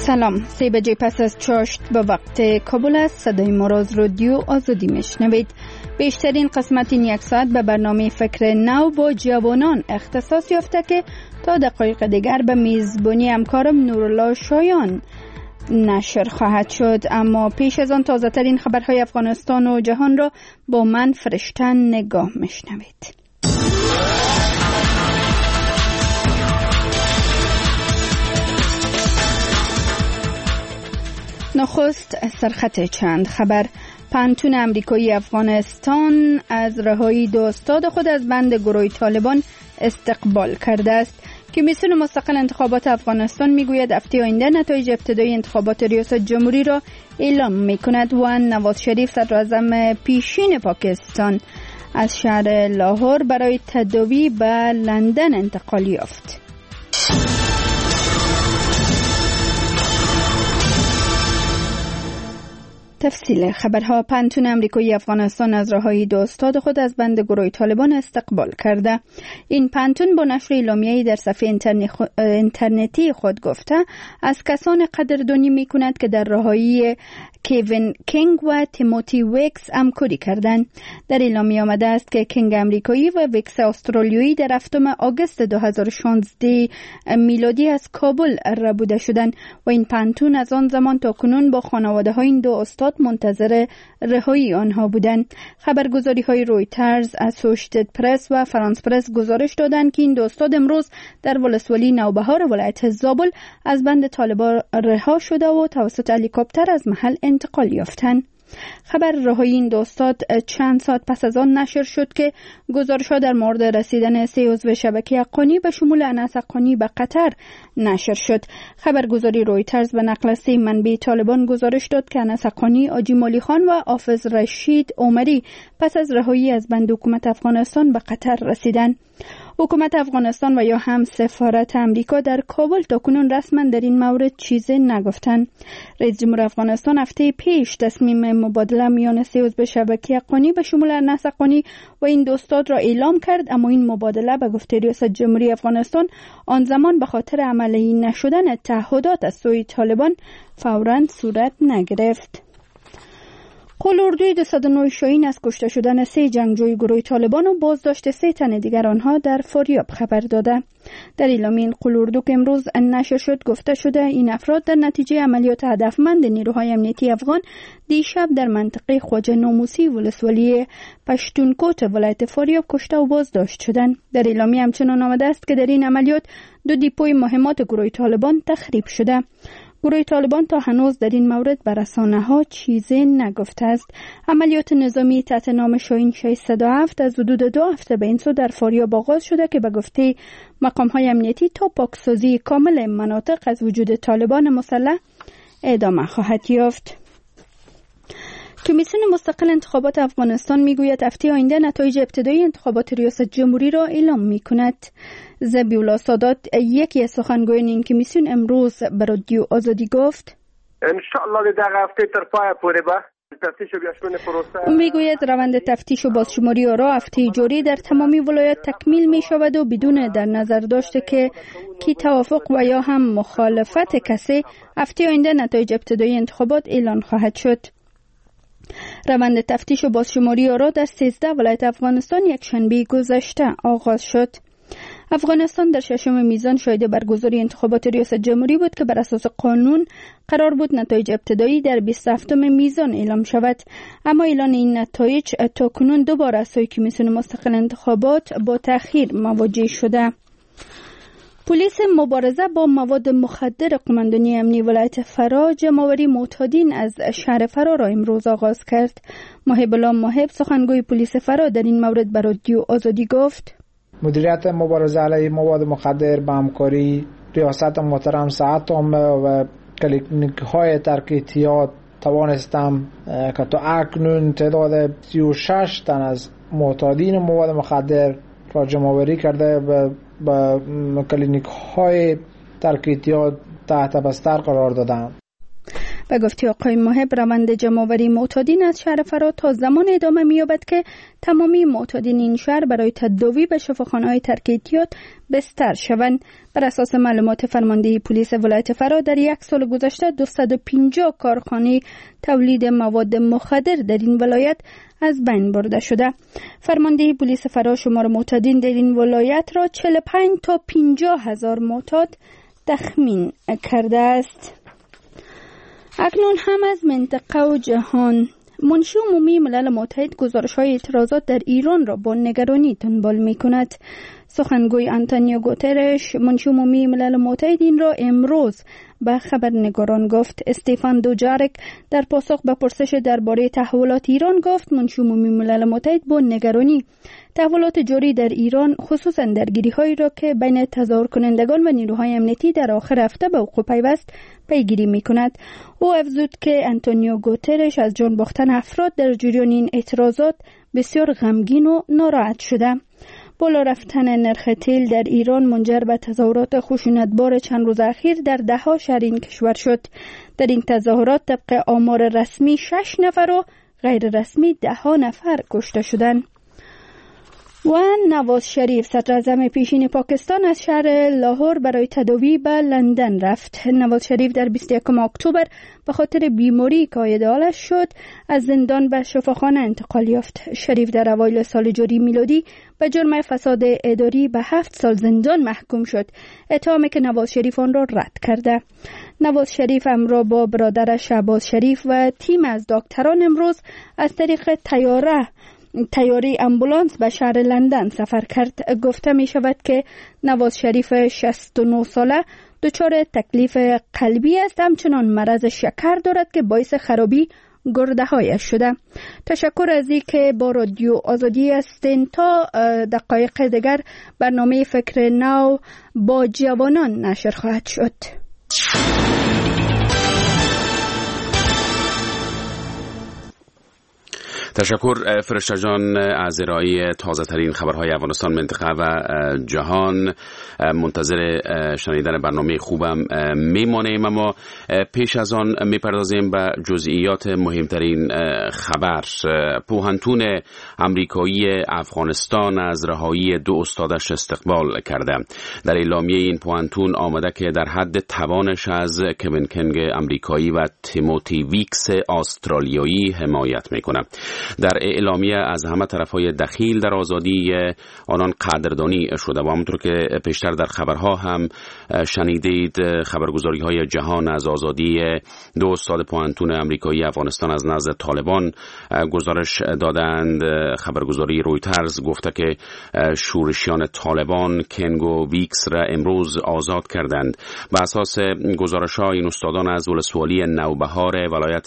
سلام، 3 بجه پس از چاشت به وقت کابل است. صدای ما را از رادیو آزادی میشنوید. بیشترین قسمت این یک ساعت به برنامه فکر نو با جوانان اختصاص یافته که تا دقایق دیگر به میزبانی همکارم نورالله شایان نشر خواهد شد. اما پیش از آن تازه ترین خبرهای افغانستان و جهان را با من فرشتن نگاه میشنوید. نخست سرخط چند خبر. پانتون امریکایی افغانستان از رهایی 2 استاد خود از بند گروه طالبان استقبال کرده است. کمیسیون مستقل انتخابات افغانستان میگوید هفته آینده نتایج ابتدایی انتخابات ریاست جمهوری را اعلام میکند و نواز شریف صدراعظم پیشین پاکستان از شهر لاهور برای تداوی به لندن انتقال یافت. تفصیل خبرها. پانتون امریکایی افغانستان از رهایی 2 استاد خود از بند گروه طالبان استقبال کرده. این پانتون با نشر اعلامیه‌ای در صفحه اینترنتی خود گفته از کسان قدردانی می‌کند که در رهایی کیوین کینگ و تیموتی ویکس همکاری کردند. در اعلامیه آمده است که کینگ امریکایی و ویکس استرالیایی در 7 آگوست 2016 میلادی از کابل ربوده شدند و این پانتون از آن زمان تا کنون با خانواده‌های این 2 استاد منتظر رهایی آنها بودند. خبرگزاری‌های رویترز، اسوشیتد پرس و فرانس پرس گزارش دادند که این 2 استاد امروز در ولسوالی نوبهار ولایت زابل از بند طالبان رها شده و توسط هلیکوپتر از محل انتقال یافتند. خبر رهایی این 2 استاد چند ساعت پس از آن نشر شد که گزارش‌ها در مورد رسیدن 3 عضو شبکه حقانی به شمول انس حقانی به قطر نشر شد. خبرگزاری رویترز به نقل 3 منبع طالبان گزارش داد که انس حقانی، حاجی مالی خان و حافظ رشید عمری پس از رهایی از بند حکومت افغانستان به قطر رسیدند. حکومت افغانستان و یا هم سفارت امریکا در کابل تاکنون رسما در این مورد چیزی نگفتند. رئیس جمهور افغانستان هفته پیش تصمیم مبادله میان 3 عضو شبکه حقانی به شمول انس حقانی و این 2 استاد را اعلام کرد، اما این مبادله به گفته ریاست جمهوری افغانستان آن زمان به خاطر عملی نشدن تعهدات از سوی طالبان فوراً صورت نگرفت. قلوردوی 209 شاهین از کشته شدن 3 جنگجوی گروه طالبان و بازداشت 3 تن دیگر آنها در فاریاب خبر داده. در اعلامیه این قلوردو که امروز نشر شد گفته شده این افراد در نتیجه عملیات هدفمند نیروهای امنیتی افغان دیشب در منطقه خواجه ناموسی ولسوالی پشتونکوت ولایت فاریاب کشته و بازداشت شدند. در اعلامیه همچنان آمده است که در این عملیات 2 دیپوی مهمات گروه طالبان تخریب شده. گروه طالبان تا هنوز در این مورد به رسانه‌ها چیزی نگفته است. عملیات نظامی تحت نام شاهین 607 از حدود 2 هفته به این سو در فاریاب آغاز شده که به گفته مقام‌های امنیتی تا پاکسازی کامل مناطق از وجود طالبان مسلح ادامه خواهد یافت. کمیسیون مستقل انتخابات افغانستان میگوید هفته آینده نتایج ابتدایی انتخابات ریاست جمهوری را اعلام میکند. ذبیح‌الله سادات یکی از سخنگویان این کمیسیون امروز به رادیو آزادی گفت ان شاء الله در هفته تر پای پورې به تفتیش و بیاشمن پروسه او میگوید روند تفتیش و بازشماری آرا هفته جاری در تمامی ولایات تکمیل می شود و بدون در نظر داشته که کی توافق و یا هم مخالفت کسی هفته آینده نتایج ابتدایی انتخابات اعلان خواهد شد. روند تفتیش و بازشماری آرا در 13 ولایت افغانستان یک شنبه گذشته آغاز شد. افغانستان در 6 میزان شاهد برگزاری انتخابات ریاست جمهوری بود که بر اساس قانون قرار بود نتایج ابتدایی در 27 میزان اعلام شود، اما اعلان این نتایج تاکنون 2 بار از سوی کمیسیون مستقل انتخابات با تأخیر مواجه شده. پلیس مبارزه با مواد مخدر قماندانی امنی ولایت فرا جمع‌آوری معتادین از شهر فرا را امروز آغاز کرد. محب الله محب سخنگوی پلیس فرا در این مورد به رادیو آزادی گفت مدیریت مبارزه علیه مواد مخدر با همکاری ریاست محترم سعادت عامه و کلینیک‌های ترک اعتیاد توانستم که تا اکنون تعداد 36 تن از معتادین مواد مخدر را جمع‌آوری کرده به کلینیک‌های ترک اعتیاد تحت بستر قرار دادند. به گفته آقای محب، روند جمع‌آوری معتادین از شهر فرا تا زمان ادامه می‌یابد که تمامی معتادین این شهر برای تداوی به شفاخانه‌های ترک اعتیاد بستر شوند. بر اساس معلومات فرماندهی پلیس ولایت فرا، در یک سال گذشته 250 کارخانه تولید مواد مخدر در این ولایت از بین برده شده. فرماندهی پلیس فرا شمار معتادین در این ولایت را 45 تا 50 هزار معتاد تخمین کرده است. اکنون هم از منطقه و جهان. منشی عمومی ملل متحد گزارش‌های اعتراضات در ایران را با نگرانی دنبال می‌کند. سخنگوی آنتونیو گوترش، منشی عمومی ملل متحد، این را امروز به خبرنگاران گفت. استفان دوجارک در پاسخ به پرسش درباره تحولات ایران گفت منشی عمومی ملل متحد با نگرانی تحولات جاری در ایران، خصوصا درگیری‌هایی را که بین تظاهر کنندگان و نیروهای امنیتی در آخر هفته به وقوع پیوست پیگیری می‌کند. او افزود که آنتونیو گوترش از جان باختن افراد در جریان این اعتراضات بسیار غمگین و ناراحت شده. بالا رفتن نرخ تیل در ایران منجر به تظاهرات خشونتبار چند روز اخیر در ده‌ها شهر این کشور شد. در این تظاهرات طبق آمار رسمی 6 نفر و غیر رسمی 10 نفر کشته شدند. و نواز شریف، صدر اعظم پیشین پاکستان، از شهر لاهور برای تداوی به لندن رفت. نواز شریف در 21 اکتبر به خاطر بیماری که عاید حالش شد از زندان به شفاخانه انتقال یافت. شریف در اوایل سال جاری میلادی به جرم فساد اداری به 7 سال زندان محکوم شد، اتهامی که نواز شریف آن را رد کرده. نواز شریف همراه با برادرش شهباز شریف و تیم از دکتران امروز از طریق تیاره امبولانس به شهر لندن سفر کرد. گفته می شود که نواز شریف 69 ساله دچار تکلیف قلبی است، همچنان مرض شکر دارد که باعث خرابی گرده هایش شده. تشکر از این که با رادیو آزادی هستین. تا دقایق دیگر برنامه فکر نو با جوانان نشر خواهد شد. تشکر فرشته جان از ارائه تازه ترین خبرهای افغانستان، منطقه و جهان. منتظر شنیدن برنامه خوبم میمانیم، اما پیش از آن میپردازیم به جزئیات مهمترین خبر. پوهنتون امریکایی افغانستان از رهایی 2 استادش استقبال کرده. در اعلامیه این پوهنتون آمده که در حد توانش از کوین کنگ امریکایی و تیموتی ویکس استرالیایی حمایت میکنه. در اعلامیه از همه طرفهای دخیل در آزادی آنان قدردانی شده و همونطور که پیشتر در خبرها هم شنیدید، خبرگزاری های جهان از آزادی 2 استاد پوهنتون امریکایی افغانستان از نزد طالبان گزارش دادند. خبرگزاری رویترز گفته که شورشیان طالبان کنگ و ویکس را امروز آزاد کردند. به اساس گزارش ها این استادان از ولسوالی نوبهار ولایت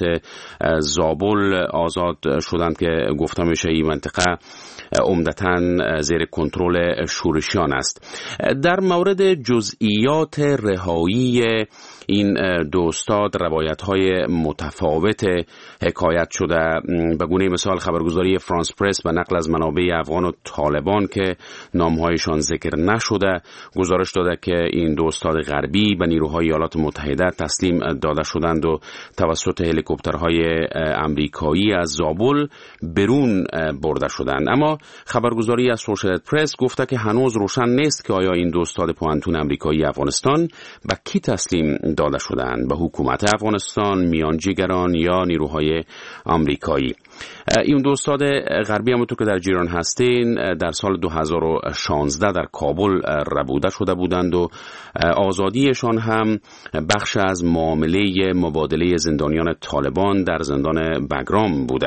زابل آزاد شدند که گفته میشه این منطقه عمدتاً زیر کنترل شورشیان است. در مورد جزئیات رهایی این 2 استاد روایت‌های متفاوت حکایت شده. به گونه مثال خبرگزاری فرانس پرس به نقل از منابع افغان و طالبان که نام‌هایشان ذکر نشده گزارش داده که این 2 استاد غربی به نیروهای ایالات متحده تسلیم داده شدند و توسط هلیکوپترهای امریکایی از زابل برون برده شدند. اما خبرگزاری اسوشییتد پرس گفته که هنوز روشن نیست که آیا این 2 استاد پوهنتون امریکایی افغانستان به کی تسلیم داده شدند، به حکومت افغانستان، میانجیگران یا نیروهای آمریکایی. این 2 استاد غربی همونطور که در جریان هستین در سال 2016 در کابل ربوده شده بودند و آزادیشان هم بخش از معامله مبادله زندانیان طالبان در زندان بگرام بوده.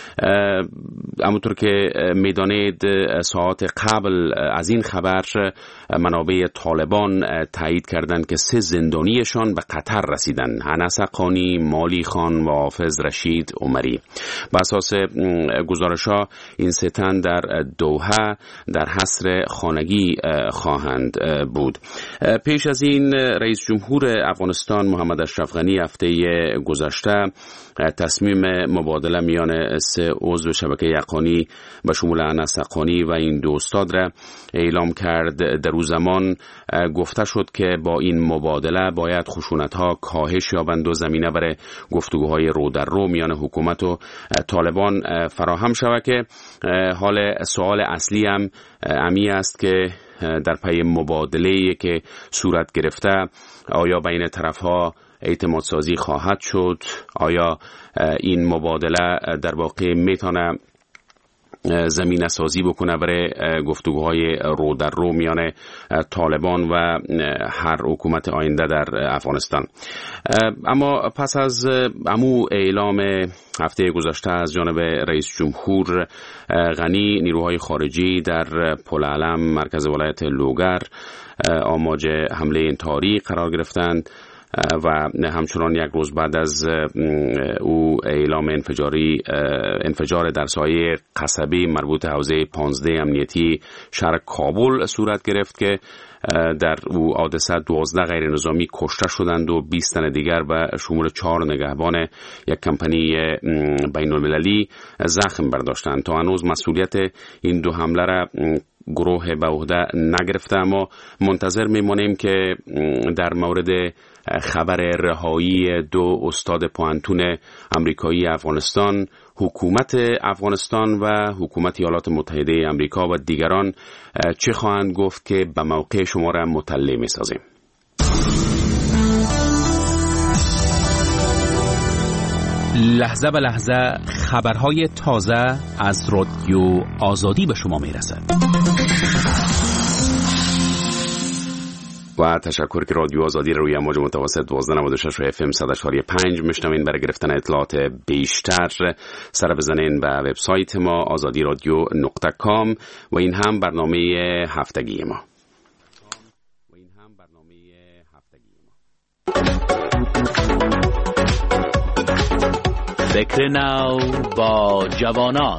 همونطور که میدانید ساعات قبل از این خبر منابع طالبان تایید کردند که 3 زندانیشان به قطر رسیدند: انس حقانی، مالی خان و حافظ رشید عمری. به اساس گزارش‌ها این 3 تن در دوحه در حصر خانگی خواهند بود. پیش از این رئیس جمهور افغانستان محمد اشرف غنی هفته گذشته تصمیم مبادله میان 3 عضو شبکه یقانی به شمول انس حقانی و این 2 استاد را اعلام کرد. در او زمان گفته شد که با این مبادله باید خشونت‌ها کاهش یابند و زمینه برای گفتگوهای رو در رو میان حکومت و طالبان فراهم شود که حال سوال اصلی هم امی است که در پی مبادله‌ای که صورت گرفته آیا بین طرف‌ها اعتماد سازی خواهد شد؟ آیا این مبادله در واقع میتونه زمینه سازی بکنه برای گفتگوهای رو در رو میان طالبان و هر حکومت آینده در افغانستان؟ اما پس از اعلام هفته گذشته از جانب رئیس جمهور غنی، نیروهای خارجی در پل علم مرکز ولایت لوگر آماج حمله این تاریخ قرار گرفتند و همچنان 1 روز بعد از او اعلام انفجار در سایه قصبی مربوط حوزه 15 امنیتی شهر کابل صورت گرفت که در او حادثه 12 غیر نظامی کشته شدند و 20 تن دیگر به شمول 4 نگهبان یک کمپانی بین المللی زخم برداشتند. تا هنوز مسئولیت این 2 حمله را گروه به عهده نگرفته، اما منتظر میمانیم که در مورد خبر رهایی 2 استاد پوهنتون آمریکایی افغانستان، حکومت افغانستان و حکومت ایالات متحده آمریکا و دیگران چه خواهند گفت که به موقع شما را مطلع می‌سازیم. لحظه به لحظه خبرهای تازه از رادیو آزادی به شما میرسد. و تشکر که رادیو آزادی روی امواج متوسط 1296 و FM 100.5 میشنوین. برای گرفتن اطلاعات بیشتر سر بزنین به وبسایت ما azadiradio.com و این هم برنامه هفتگی ما. فکر نو با جوانان.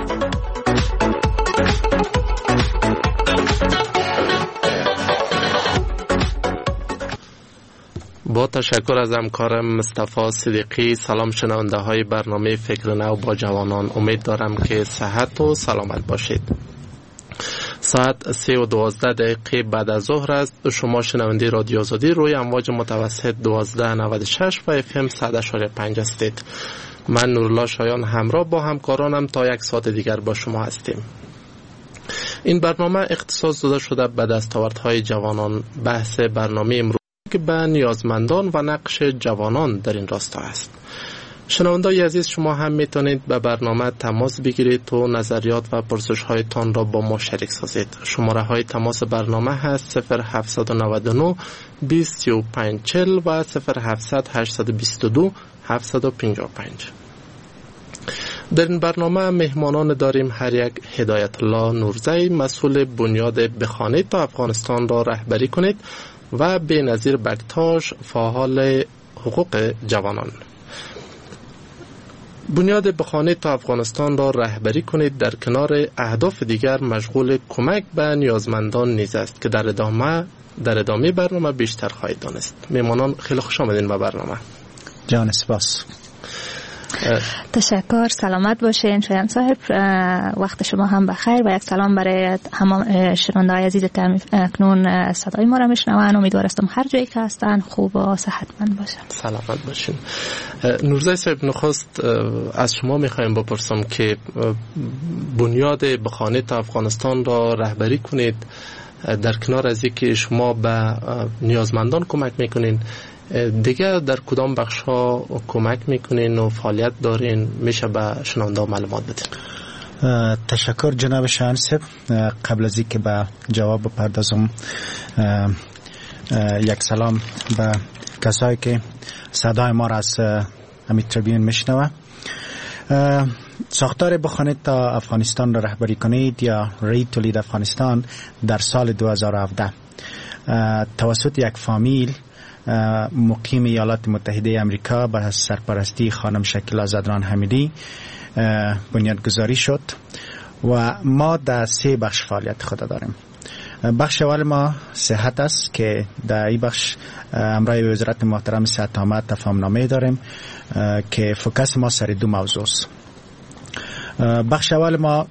با تشکر از همکارم مصطفی صدیقی. سلام شنونده های برنامه فکر نو با جوانان، امید دارم که صحت و سلامت باشید. ساعت 3:12 بعد از ظهر است. شما شنونده رادیو آزادی روی امواج متوسط 1296 و FM 100.5 هستید. من نورالله شایان همراه با همکارانم تا 1 ساعت دیگر با شما هستیم. این برنامه اختصاص داده شده به دستاوردهای جوانان. بحث برنامه امروز که به نیازمندان و نقش جوانان در این راستا است. شنونده‌های عزیز، شما هم میتونید به برنامه تماس بگیرید و نظریات و پرسش‌هایتان را با ما شریک سازید. شماره های تماس برنامه هست 0799 2540 و 0700 822 755. در این برنامه مهمانان داریم. هر یک هدایت الله نورزی، مسئول بنیاد بخوانید تا افغانستان را رهبری کنید، و بینظیر بکتاش، فعال حقوق جوانان. بنیاد بخوانید تا افغانستان را رهبری کنید در کنار اهداف دیگر مشغول کمک به نیازمندان نیز است که در ادامه برنامه بیشتر خواهید دانست. میمانان خیلی خوش آمدین به برنامه. جان سپاس. تشکر. سلامت باشین شایان صاحب. وقت شما هم بخیر و یک سلام برای همه شنونده‌های عزیز که اکنون صدای ما را میشنوند. امیدوارم هر جایی که هستن خوب و صحتمند باشن. سلامت باشین. نورزی صاحب، نخست از شما میخوایم بپرسم که بنیاد بخوانید تا افغانستان را رهبری کنید، در کنار از اینکه شما به نیازمندان کمک میکنین، دیگه در کدام بخش ها کمک میکنین و فعالیت دارین؟ میشه به شنونده معلومات بدین؟ تشکر جناب شانسب. قبل از اینکه به جواب بپردازم، یک سلام به کسایی که صدای ما را از امیت تریبیون میشنوه. ساختار بخوانید تا افغانستان را رهبری کنید یا رید تو لید افغانستان در سال 2017 توسط یک فامیل مقیم ایالات متحده آمریکا به سرپرستی خانم شکیلا زدران حمیدی بنیادگذاری شد و ما در 3 بخش فعالیت خود داریم. بخش اول ما صحت است که در این بخش همراه وزارت محترم صحت عامه تفاهمنامه داریم که فوکس ما سر 2 موضوع است. بخش اول ما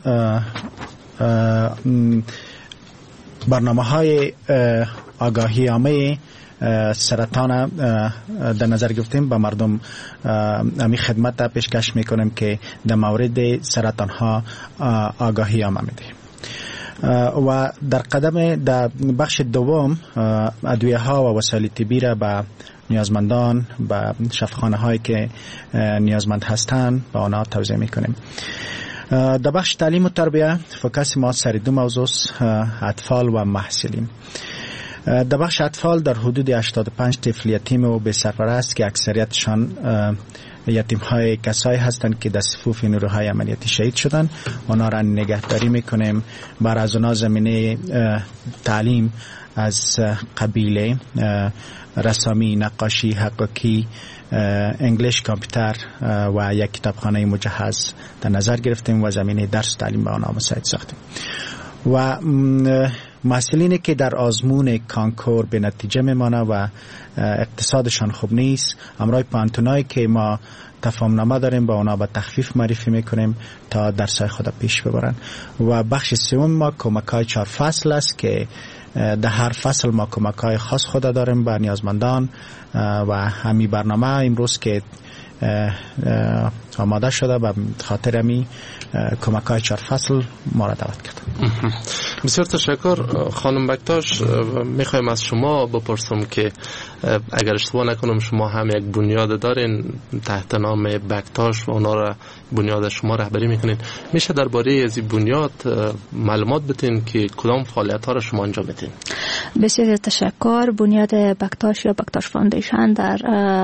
برنامه‌های آگاهی عامه سرطان در نظر گرفتیم، به مردم امی خدمت پیشکش میکنیم که در مورد سرطان ها آگاهی عامه میدیم. و در بخش دوم ادویه ها و وسایل طبی را به نیازمندان، به شفاخانه هایی که نیازمند هستند به آنها توزیع میکنیم. در بخش تعلیم و تربیه فوکس ما سر دو موضوع، اطفال و محصلین. در بخش اطفال در حدود 85 طفل یتیم و بی سرپرست که اکثریتشان یتیم های کسایی هستند که در صفوف نیروهای عملیاتی شهید شدند، آنها را نگهداری میکنیم. بر از آنها زمینه تعلیم از قبیل رسامی، نقاشی، حقاقی، انگلیش، کامپیوتر و یک کتابخانه مجهز در نظر گرفتیم و زمینه درس تعلیم به آنها مساعد ساختیم. و محصلینی که در آزمون کانکور به نتیجه میمانه و اقتصادشان خوب نیست، امرای پانتونایی که ما تفاهمنامه داریم با اونا با تخفیف معرفی میکنیم تا درسای خود پیش ببرن. و بخش سوم ما کمک‌های 4 فصل است که در هر فصل ما کمک‌های خاص خود داریم به نیازمندان و همین برنامه امروز که آماده شده به خاطر همین کمک‌های 4 فصل ما را دعوت کرد. بسیار تشکر خانم بکتاش. میخوایم از شما بپرسم که اگر اشتباه نکنم شما هم یک بنیاد دارین تحت نام بکتاش و اونا را بنیاد شما رهبری میکنین. میشه درباره از این بنیاد معلومات بدین که کدام فعالیت ها را شما انجام میدین؟ بسیار تشکر. بنیاد بکتاش یا بکتاش فاندیشن در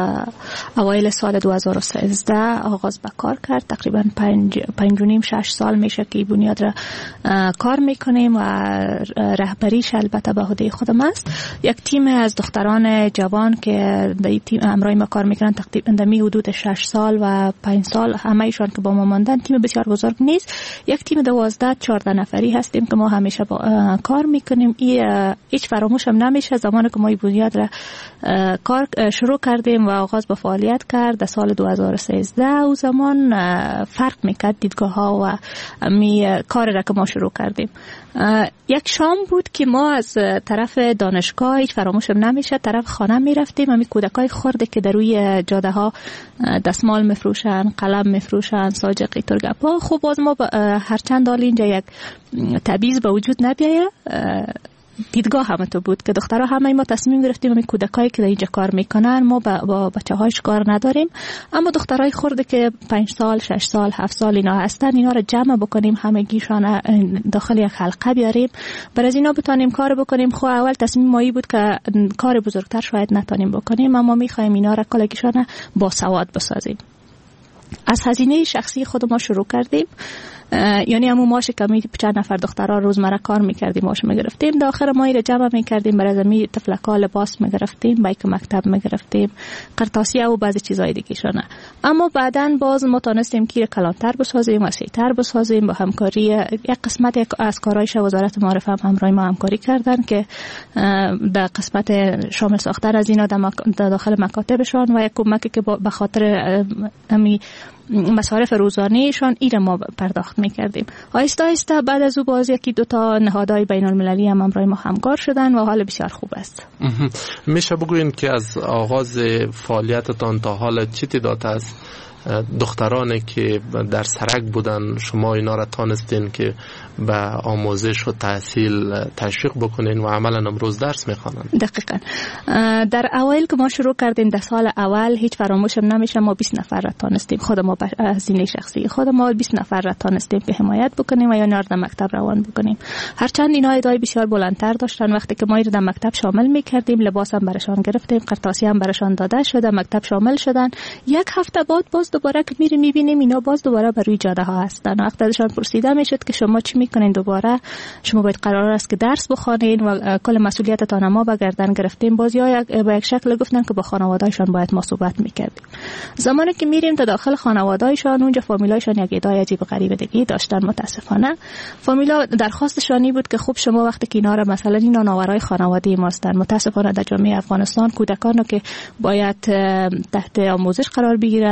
اوایل سال 2013 آغاز به کار کرد. تقریبا 5.5-6 سال میشه که بنیاد را کار میکنیم و رهبریش البته به عهده خودم است. یک تیم از دختران جوان که در تیم همراه ما کار میکنن تقریبا در حدود 6 سال و 5 سال همه ایشان که با ما ماندن. تیم بسیار بزرگ نیست، یک تیم 12-14 نفری هستیم که ما همیشه کار میکنیم. هیچ فراموش هم نمیشه زمانی که ما این بنیاد را کار شروع کردیم و آغاز به فعالیت کرد در سال 2013. او زمان فرق میکرد دیدگاه ها و کار را که ما شروع کردیم. یک شام بود که ما از طرف دانشگاه، هیچ فراموشم نمیشه، طرف خانه میرفتیم. همین کودکای خرده که در روی جاده ها دستمال میفروشن، قلم میفروشن، ساجقی، ترگپا. خوب باز ما هرچند حال اینجا یک تبعیض به وجود نبیایه، دیدگاه همه تو بود که دخترها همه ما تصمیم گرفتیم همین کودکایی که در اینجا کار میکنن ما با بچه‌هاش کار نداریم، اما دخترای خرده که 5 سال، 6 سال، 7 سال اینا هستن، اینا رو جمع بکنیم، همگیشان داخل یک حلقه بیاریم، بر از اینا بتونیم کار بکنیم. خب اول تصمیم مایی بود که کار بزرگتر شاید نتونیم بکنیم، اما میخوایم اینا رو کلگیشان با سواد بسازیم. از هزینه شخصی خود ما شروع کردیم، یعنی همون ماشه که می چند نفر دخترها روزمره کار میکردیم ماشه میگرفتیم، در آخر ما رو جمع میکردیم، برای زمین تفلکا لباس میگرفتیم، بایک مکتب میگرفتیم، قرطاسیه و بعضی چیزای دیگه شونه. اما بعداً باز ما تونستیم که کلانتر بسازیم، وسیع‌تر بسازیم. با همکاری یک قسمت از کارایش وزارت معارف هم همراه ما همکاری کردن که در قسمت شامل ساختن از اینا در داخل مکاتبشان و یک کمکی که به خاطر مصارف روزانه‌شان ایره ما پرداخت می‌کردیم. آهسته آهسته بعد از او باز یکی دو تا نهادهای بین‌المللی هم همراه ما همکار شدن و حال بسیار خوب است. میشه بگوین که از آغاز فعالیتتان تا حال چه تعداد از دخترانی که در سرک بودن شما اینا را تانستین که به آموزش و تحصیل تشویق بکنین و عملا امروز درس میخوانن؟ دقیقاً در اوایل که ما شروع کردیم در سال اول هیچ فراموشم نمیشه، ما 20 نفر را تانستیم، خود ما هزینه شخصی خود ما 20 نفر را تانستیم که حمایت بکنیم و یا اینا در مکتب روان بکنیم. هرچند اینا ادعای بسیار بلندتر داشتن، وقتی که ما در مکتب شامل میکردیم لباس هم برشان گرفتیم، قرطاسی هم برشان داده شده، مکتب شامل شدن. یک هفته بعد باز دوباره که میریم میبینیم اینا باز دوباره بر روی جاده ها هستن. وقتی ازشان پرسیده میشد که شما چی میکنین، دوباره شما باید قرار است که درس بخوانین و کل مسئولیتتان ما به گردن گرفتیم. باز یا به یک شکل گفتن که با خانواده‌شان باید ما صحبت میکردیم. زمانی که میریم تا داخل خانواده‌شان، اونجا فامیلایشان یک ادعای عجیب و غریب دیگه داشتن. متاسفانه فامیلا درخواستشانی بود که خب شما وقتی که اینا را مثلا اینا نوارای خانواده ما هستن، متاسفانه در جامعه افغانستان کودکانو که باید تحت آموزش قرار بگیرن، نوازش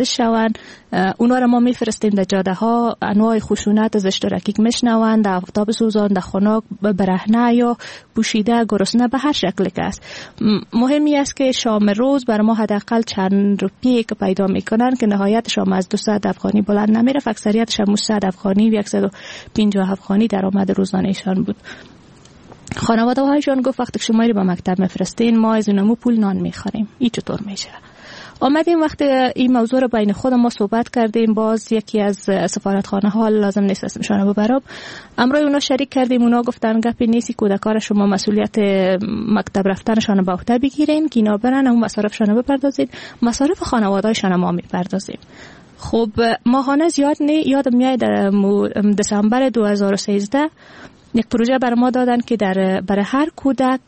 متجاوز شوند. اونا را ما میفرستیم در جاده ها، انواع خشونت از اشتراکی میشنوند، در آفتاب سوزان، در خنک، برهنه یا پوشیده، گرسنه، به هر شکل که است. مهمی است که شام روز بر ما حداقل چند روپیه که پیدا میکنن که نهایتش هم از 200 افغانی بلند نمیره، اکثریتش هم 100 افغانی و 150 افغانی درآمد روزانه‌شان بود. خانواده هایشان گفت وقتی شما رو به مکتب میفرستین ما از اونمو پول نان میخوریم. این چطور میشه؟ آمدیم وقتی این موضوع رو بین خود ما صحبت کردیم، باز یکی از سفارتخانه ها، لازم نیست اسمشون ببرم، امروز اونا شریک کردیم. اونا گفتن گپی نیست، کودکان شما مسئولیت مکتب رفتنشان به عهده بگیرین که اینا برن اون مصارفشون بپردازید، مصارف خانواده‌شان ما میپردازیم. خب ماهانه زیاد یادم میاد در دسامبر 2013 یک پروژه بر ما دادن که برای هر کودک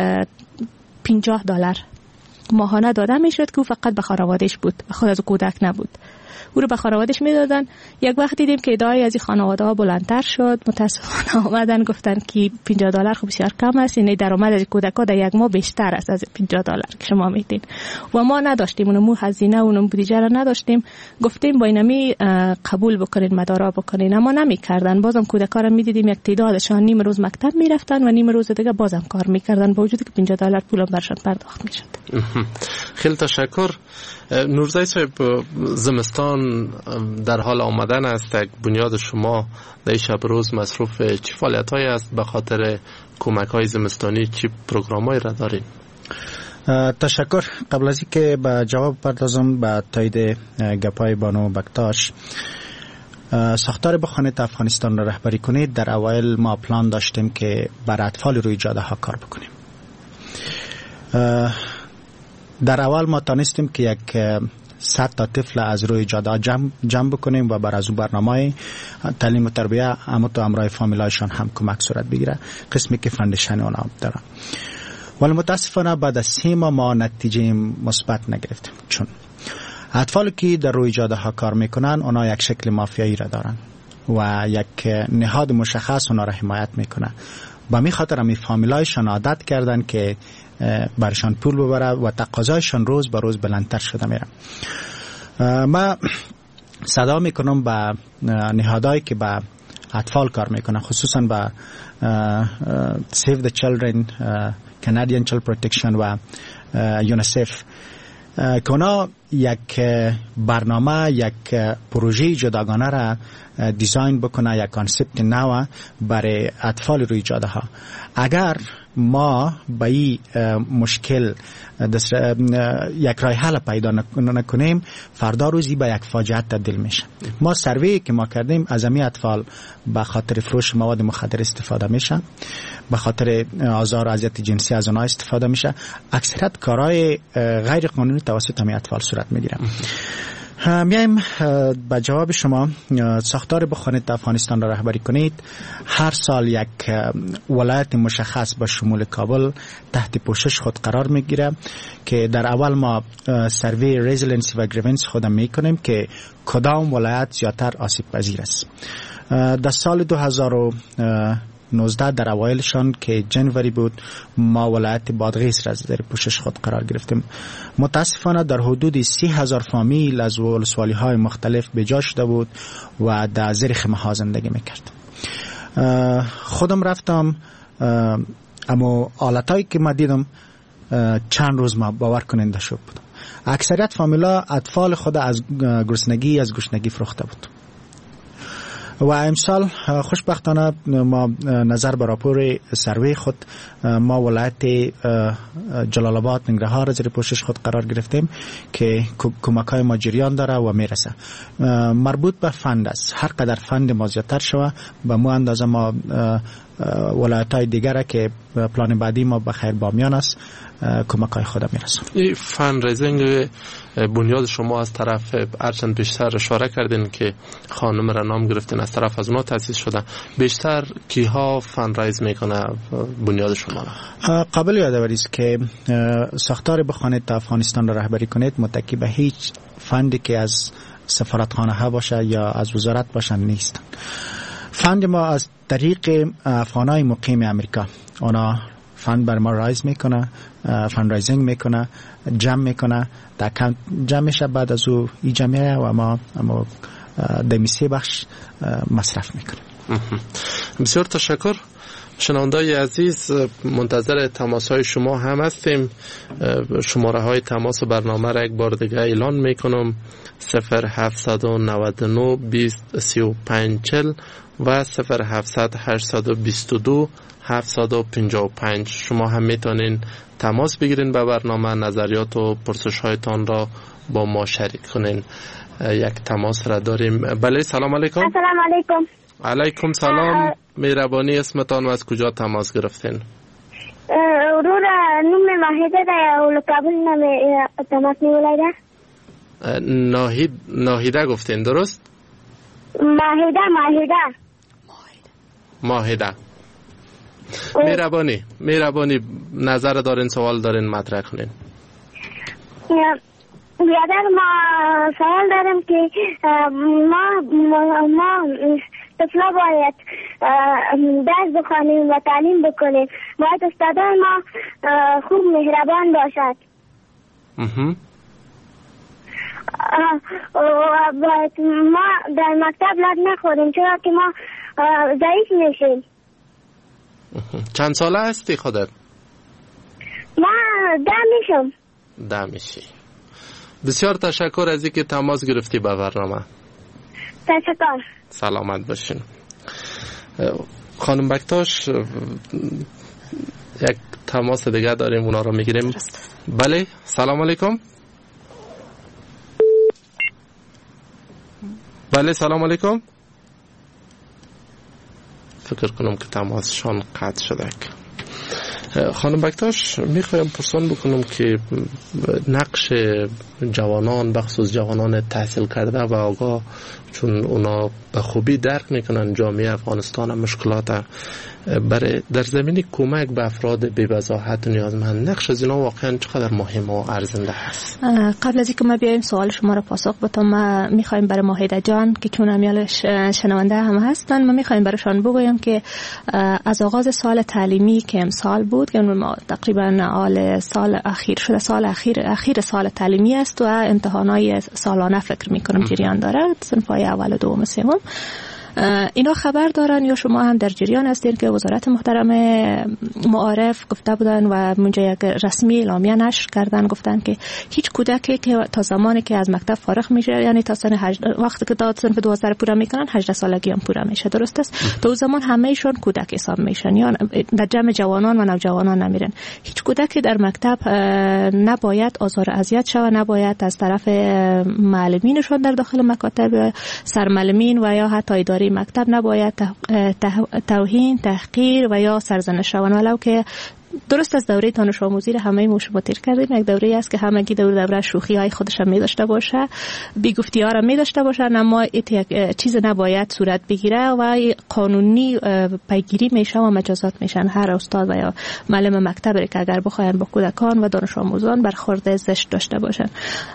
$50 ماهانه داده میشد که او فقط به خانوادهش بود، به خود از کودک نبود. او رو به خانوادهش میدادن. یک وقت دیدیم که ادعای از این خانواده ها بلندتر شد، متاسفانه آمدن گفتن که $50 خب بسیار کم است، یعنی درآمد از کودک ها در یک ماه بیشتر است از $50 که شما میدین و ما نداشتیم اونمو هزینه اونم بودجه را نداشتیم. گفتیم با اینمی قبول بکنین، مدارا بکنین، اما نمیکردن. بازم کودکا را میدیدیم یک تعدادشان نیم روز مکتب میرفتن و نیم روز دیگه بازم کار میکردن با وجودی که $50 پول برشان پرداخت میشد. خیلی تشکر. نورزای صاحب، زمستان در حال آمدن است. بنیاد شما در شب روز مصروف چی فعالیت‌هایی است؟ به خاطر کمک‌های زمستانی چی پروگرام‌هایی را دارید؟ تشکر. قبل از اینکه به جواب پردازم به تایید گپای بانو بکتاش، ساختار بخوانید افغانستان را رهبری کنید، در اوایل ما پلان داشتیم که بر اطفال روی جاده ها کار بکنیم. در اول ما تانستیم که یک 100 تا طفل از روی جاده جمع بکنیم و بر از اون برنامه تعلیم و تربیه امت و امرای فامیلایشان هم کمک صورت بگیره، قسمی که فندشن اونا دارن. ولی متاسفانه بعد از 3 ماه ما نتیجه مثبت نگرفتیم، چون اطفالی که در روی جاده ها کار میکنن اونا یک شکل مافیایی را دارن و یک نهاد مشخص اونا را حمایت میکنه. با می خاطر همی فامیلایشان عادت کردن که برشان پول ببره و تقاضایشان روز به روز بلندتر شده میره. ما صدا میکنم به نهادهایی که به اطفال کار میکنن، خصوصا به Save the Children، Canadian Child Protection و یونیسف، که اونا یک برنامه، یک پروژه جداگانه را دیزاین بکنه، یک کانسپت نو برای اطفال روی جاده ها. اگر ما به این مشکل یک راه حل پیدا نکنیم، فردا روزی به یک فاجعه تبدیل میشه. ما سروی که ما کردیم از همین اطفال به خاطر فروش مواد مخدر استفاده میشن، به خاطر آزار و اذیت جنسی از اونها استفاده میشه. اکثریت کارهای غیر قانونی توسط همین اطفال صورت میگیره. میایم به جواب شما. ساختار بخوانید افغانستان را رهبری کنید هر سال یک ولایت مشخص با شمول کابل تحت پوشش خود قرار میگیره که در اول ما سروی رزیلنس و گریونس خود میکنیم که کدام ولایت زیادتر آسیب پذیر است. در سال 2019 در اوایلشان که جنوری بود، ما ولایت بادغیس را در پوشش خود قرار گرفتیم. متاسفانه در حدود 30,000 فامیل از ولسوالی های مختلف بجا شده بود و در زیر خیمه ها زندگی میکرد. خودم رفتم، اما حالتایی که ما دیدم چند روز ما باور کننده شد بودم. اکثریت فامیلا اطفال خود از گرسنگی فروخته بود. و امسال خوشبختانه ما نظر به راپور سروی خود ما ولایت جلال آباد ننگرهار زیر پوشش خود قرار گرفتیم که کمک‌های ما جریان داره و میرسه. مربوط به فند است. هر قدر فند ما زیادتر شوه به مو اندازه ما ولایت‌های دیگره که پلان بعدی ما بخیر بامیان است کمک‌های خود میرسه. این فند ریزینگ بنیاد شما از طرف هرچند بیشتر اشاره کردین که خانم را نام گرفتین از طرف از اونا تأسیس شده، بیشتر کیها فند ریز میکنه بنیاد شما را؟ قابل یادآوری است که ساختار بخوانید تا افغانستان را رهبری کنید متکی به هیچ فندی که از سفارتخانه ها باشه یا از وزارت باشه نیست. فند ما از طریق افغانای مقیم امریکا، اونا فند بر ما رایز میکنه، فندرایزینگ میکنه، جمع میکنه، در اکانت جمع میشه، بعد از او این جمعه و ما دمیسی بخش مصرف میکنیم. بسیار تشکر. شنوندای عزیز، منتظر تماس های شما هم هستیم. شماره های تماس برنامه را یک بار دیگه اعلان میکنم: 0799 20 35 40 و 0700 822 755. شما هم میتونین تماس بگیرین به برنامه، نظریات و پرسش هایتان را با ما شریک کنین. یک تماس را داریم. بله، سلام علیکم. السلام علیکم. علیکم سلام. مهربانی، اسمتان و از کجا تماس گرفتین؟ رو نوم ماهده ده اولو کابل نمی تماس نیولی ده. ناهیده گفتین، درست؟ ماهده. مهربانی نظر دارین، سوال دارین، مطرح کنین. بیادر، ما سوال دارم که ما طفلا باید درس بخوانیم و تعلیم بکنیم. باید استادان ما خوب مهربان باشد. باید ما در مکتب لات نخوریم، چرا که ما ضعیف میشیم. چند ساله هستی خودت؟ ما 10 میشی. بسیار تشکر از اینکه تماس گرفتی به برنامه. تشکر. سلامت باشین. خانم بکتاش، یک تماس دیگه داریم، اونا رو میگیریم. بله، سلام علیکم. بله، سلام علیکم. فکر کنم که تماسشان قطع شده. خانم بکتاش، میخوایم پرسان بکنم که نقش جوانان، بخصوص جوانان تحصیل کرده و آگاه، چون اونا به خوبی درک میکنن جامعه افغانستان و مشکلات، برای در زمین کمک به افراد بی‌وضاحت و نیازمند، نقش از اینا واقعا چقدر مهم و ارزنده هست؟ قبل از اینکه ما بیایم سوال شما را پاسخ بدم، ما میخوایم برای ماهده جان که چون امیالش شنونده هم هستن، ما میخوایم برایشان بگویم که از آغاز سال تعلیمی که امسال بود، که ما تقریبا سال اخیر شده، سال اخیر سال تعلیمی است و امتحانات سالانه فکر میکنم جریان داره، صنف‌های اول و دوم و سوم. اینا خبر دارن یا شما هم در جریان هستین که وزارت محترم معارف گفته بودن و منجا یک رسمی اعلامیه نشر کردن، گفتن که هیچ کودکی که تا زمانی که از مکتب فارغ میشه، یعنی تا سن وقتی که سن 12 پوره میکنن 18 سالگی هم پوره میشه، درست است؟ تا زمان همه ایشون کودک حساب میشن یا در جمع جوانان و نوجوانان نمیرن. هیچ کودکی در مکتب نباید آزار و اذیت شود، نباید از طرف معلمینشون در داخل مکاتب، سرمعلمین و یا حتی اداره مکتب نباید توهین، تحقیر و یا سرزنش شوند، ولو که درست از دوره دانش آموزی همه ما شما تیر کردیم. یک دوره است که همگی دوره شوخی های خودش هم می داشته باشه، بی گفتی ها را می داشته باشه، اما یک چیز نباید صورت بگیره و قانونی پیگیری میشه و مجازات میشن هر استاد و یا معلم مکتبی که اگر بخواین با کودکان و دانش آموزان برخورد زشت داشته باشن.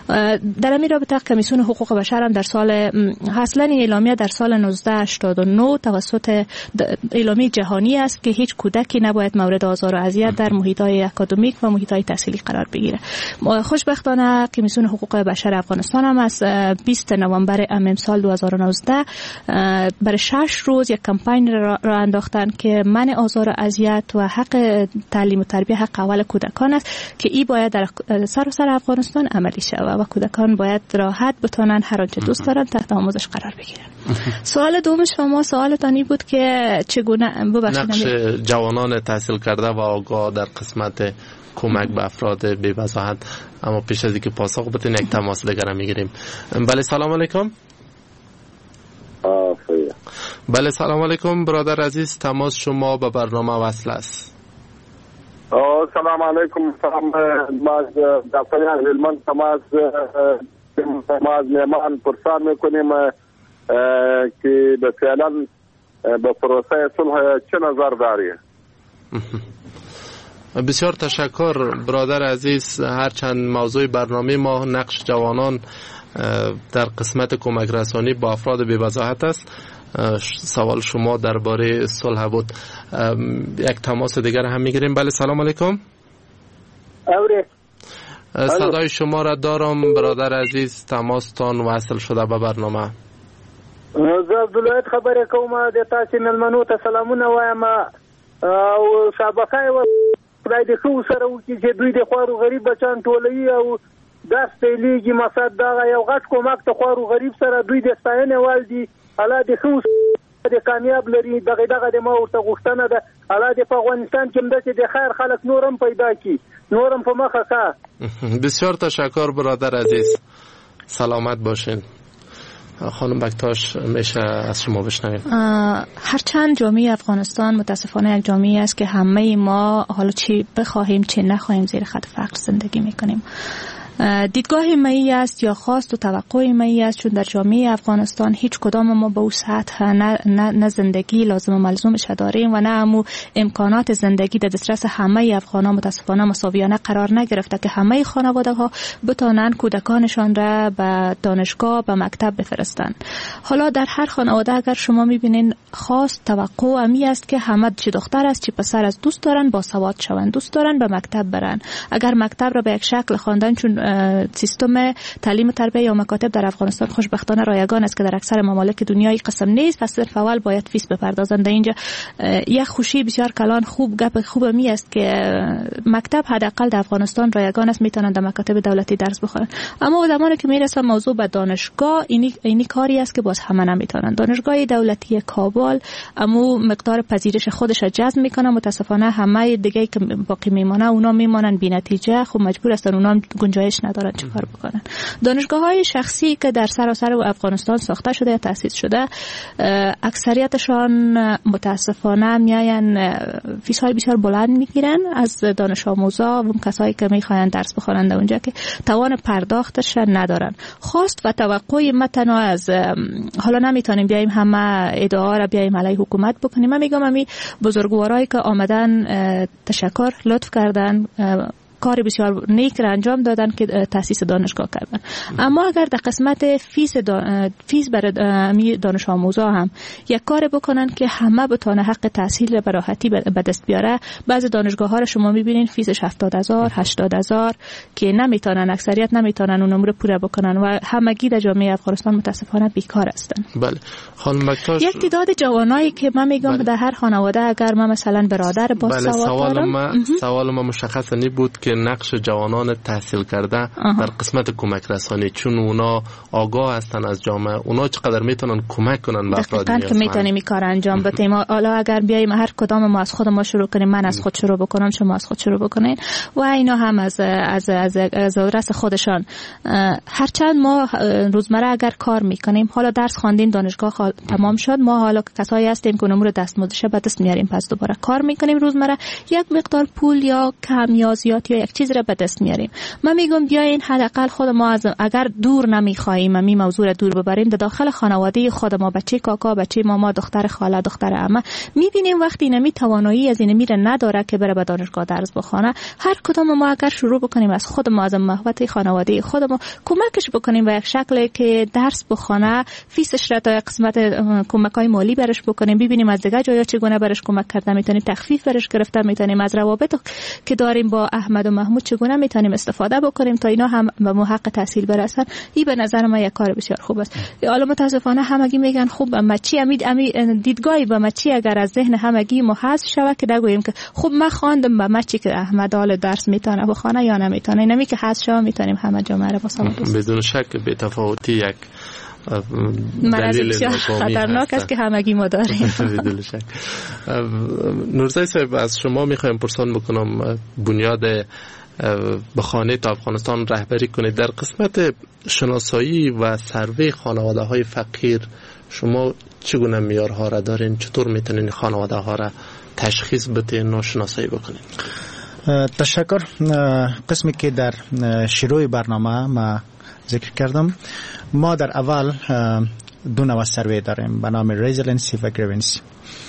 در این رابطه کمیسیون حقوق بشر هم در سال اصلا اعلامیه در سال 1989 توسط اعلامیه جهانی است که هیچ کودکی نباید مورد آزار و اذیت در محیط‌های اکادمیک و محیط‌های تحصیلی قرار بگیره. خوشبختانه کمیسیون حقوق بشر افغانستان هم از 20 نوامبر امسال 2019 برای 6 روز یک کمپین را انداختن که منع آزار و اذیت و حق تعلیم و تربیت حق اول کودکان است که این باید در سراسر افغانستان عملی شود و کودکان باید راحت بتونن هر آنچه دوست دارن تحت آموزش قرار بگیرن. سوال دوم شما سوالتان بود که چگونه نقش جوانان تحصیل کرده و آگاه در قسمت کمک به افراد بی‌وضاحت، اما پیش از اینکه پاسخ بدین یک تماس دیگر میگیریم. بله، سلام علیکم. بله، سلام علیکم برادر عزیز، تماس شما به برنامه وصل است. سلام علیکم. سلام. ما دفتر هلمند تماس میمان پرسان میکنیم که به فعلا به پروسه صلح چه نظر داری؟ بسیار تشکر برادر عزیز. هرچند موضوع برنامه ما نقش جوانان در قسمت کمک رسانی با افراد بی‌وضاحت است، سوال شما درباره صلح بود. یک تماس دیگر هم میگیریم. بله سلام علیکم. صدای شما را دارم برادر عزیز، تماستان وصل شده به برنامه. زه عبدالوحید خبرې کوم، د تاسې مېلمنو ته سلامونه وایم او سابقه یې خدای دې ښه ورسره وکړي چې دوی د خوارو غریب بچیان ټولوي او درس پیلېږي. مقصد دغه یو غټ کومک د خوارو غریب سره دوی د ستاینې وړ دي. الله دې ښه د کامیاب لري. دغه د ما ورته غوښتنه ده، الله دې په افغانستان کې همداسې د خیر خلک نور هم پیدا کړي، نور هم په مخه ښه. بسیار تشکر برادر عزیز، سلامت باشین. خانم بکتاش میشه از شما بشنویم. هرچند جامعه افغانستان متاسفانه یک جامعه است که همه ما حالا چی بخواهیم چی نخواهیم زیر خط فقر زندگی میکنیم. دیدگاه مایی است یا خواست و توقع مایی است، چون در جامعه افغانستان هیچ کدام ما به اون سطح نه زندگی لازم و ملزومش داریم و نه همو امکانات زندگی در دسترس همه افغانان متاسفانه مساویانه قرار نگرفته که همه خانواده ها بتانن کودکانشان را به دانشگاه به مکتب بفرستند. حالا در هر خانواده اگر شما میبینین خواست توقع امی است که همه چه دختر است چه پسر است دوست دارن با سواد شوند، دوست دارن به مکتب برن. اگر مکتب را به یک شکل خواندن، چون سیستم تعلیم و تربیت یا مکاتب در افغانستان خوشبختانه رایگان است که در اکثر ممالک دنیای قسم نیست، پس صرف اول باید فیس بپردازند. اینجا یک خوشی بسیار کلان گپ خوب می است که مکتب حداقل در افغانستان رایگان است، میتونند در مکاتب دولتی درس بخوانند. اما زمانی که میرسه موضوع به دانشگاه، اینی کاری است که باز همه نمیتونند. دانشگاه دولتی کابل اما مقدار پذیرش خودش را جذب میکنه، متاسفانه همه دیگه که باقی میمونه اونا میمونن بی نتیجه، خب مجبور هستن اونا گنجایش ندارن چیکار بکنن. دانشگاه‌های شخصی که در سراسر افغانستان ساخته شده یا تأسیس شده، اکثریتشان متاسفانه میاین فیس‌های بسیار بلند میگیرن از دانش آموزا و کسایی که میخواین درس بخونند اونجا که توان پرداختش ندارن. خواست و توقع ما تنها از حالا نمیتونیم بیایم همه ادعا را بیایم علیه حکومت بکنیم. من میگم همین بزرگوارایی که آمدن تشکر لطف کردن، کار بسیار نیک را انجام دادن که تأسیس دانشگاه کردن. اما اگر در قسمت فیس برای دانش آموزا هم یک کار بکنن که همه بتونه حق تحصیل را به راحتی به دست بیاره، بعضی دانشگاه ها را شما میبینین فیسش 70,000 80,000 که نمیتونن، اکثریت نمیتونن اون امور پوره بکنن و همگی در جامعه افغانستان متاسفانه بیکار هستن. بله خانم مکتاش، یک تعداد جوانایی که من میگم در هر خانواده اگر من مثلا برادر با سواد دارم، سوال ما مشخص بود که نقش جوانان تحصیل کرده در قسمت کمک رسانی، چون اونا آگاه هستن از جامعه، اونا چقدر میتونن کمک کنن به افراد نیازمند. که میتونیم این کار انجام بدیم. حالا اگر بیایم هر کدام ما از خود ما شروع کنیم، من از خود شروع بکنم، شما از خود شروع بکنین و اینا هم از رس خودشان. هرچند ما روزمره اگر کار میکنیم، حالا درس خواندیم، دانشگاه تمام شد، ما حالا کسایی هستیم که امور دستمزدش به دست میاریم، پس دوباره کار میکنیم روزمره، یک مقدار پول یا کم یا زیاد یا یک چیز را به دست میاریم. من میگم بیاین حداقل خود ما اگر دور نمیخوایم می موضوع را دور ببریم، در داخل خانواده خود ما، بچه کاکا، بچه ماما، دختر خاله، دختر عمه، میبینیم وقتی نمی توانایی از این میره نداره که بره به دانشگاه درس بخونه، هر کدام ما اگر شروع بکنیم از خود ما، از محوطه خانواده خود ما کمکش بکنیم و یک شکل که درس بخونه، فیسش را تا یک قسمت کمکای مالی برش بکنیم، ببینیم از دیگه جایا چگونه برش کمک کرده میتونیم، تخفیف برش گرفته میتونیم، از روابط که داریم با احمد و محمود چگونه میتونیم استفاده بکنیم تا اینا هم به حق تحصیل برسن. این به نظر من یک کار بسیار خوب است. حالا متاسفانه همگی میگن خوب مچی امی دیدگاهی به مچی اگر از ذهن همگی ما حذف شود که نگوییم که خوب من خواندم به مچی که احمد حال درس میتونه بخونه یا نمیتونه، نمی که حذف شود میتونیم همه جامعه را با سواد. بدون شک به تفاوتی یک مرض بسیار خطرناک است که همگی ما داریم. بدون شک. نورزای صاحب، از شما میخوایم پرسان بکنم، بنیاد بخانه تا افغانستان رهبری کنید، در قسمت شناسایی و سروی خانواده های فقیر شما چگونه معیارها را دارین؟ چطور میتونین خانواده ها را تشخیص بدین و شناسایی بکنید؟ تشکر. قسمی که در شروع برنامه ما ذکر کردم، ما در اول دو نوع سروی داریم به نام ریزیلنسی و گریونسی.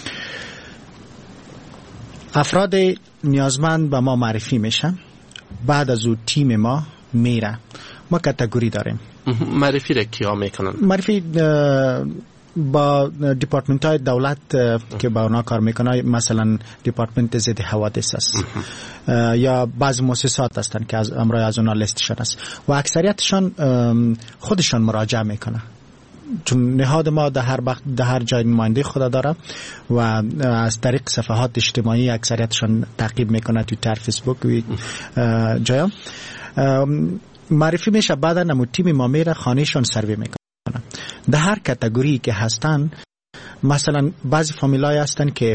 افراد نیازمند به ما معرفی میشن، بعد از او تیم ما میره. ما کاتگوری داریم. معرفی را کیا میکنن؟ معرفی با دیپارتمنت های دولت که با اونا کار میکنه، مثلا دیپارتمنت ضد حوادث است یا بعض مؤسسات هستن که از امرای از اونا لیستشون است و اکثریتشان خودشان مراجعه میکنه، چون نهاد ما در هر جای نماینده خود داره و از طریق صفحات اجتماعی اکثریتشان تعقیب میکنه، توییتر، فیسبوک و جایا معرفی میشه. بعدا نمو تیم ما میره خانهشان سروی میکنه در هر کاتگوری که هستن. مثلا بعضی فامیلای هستن که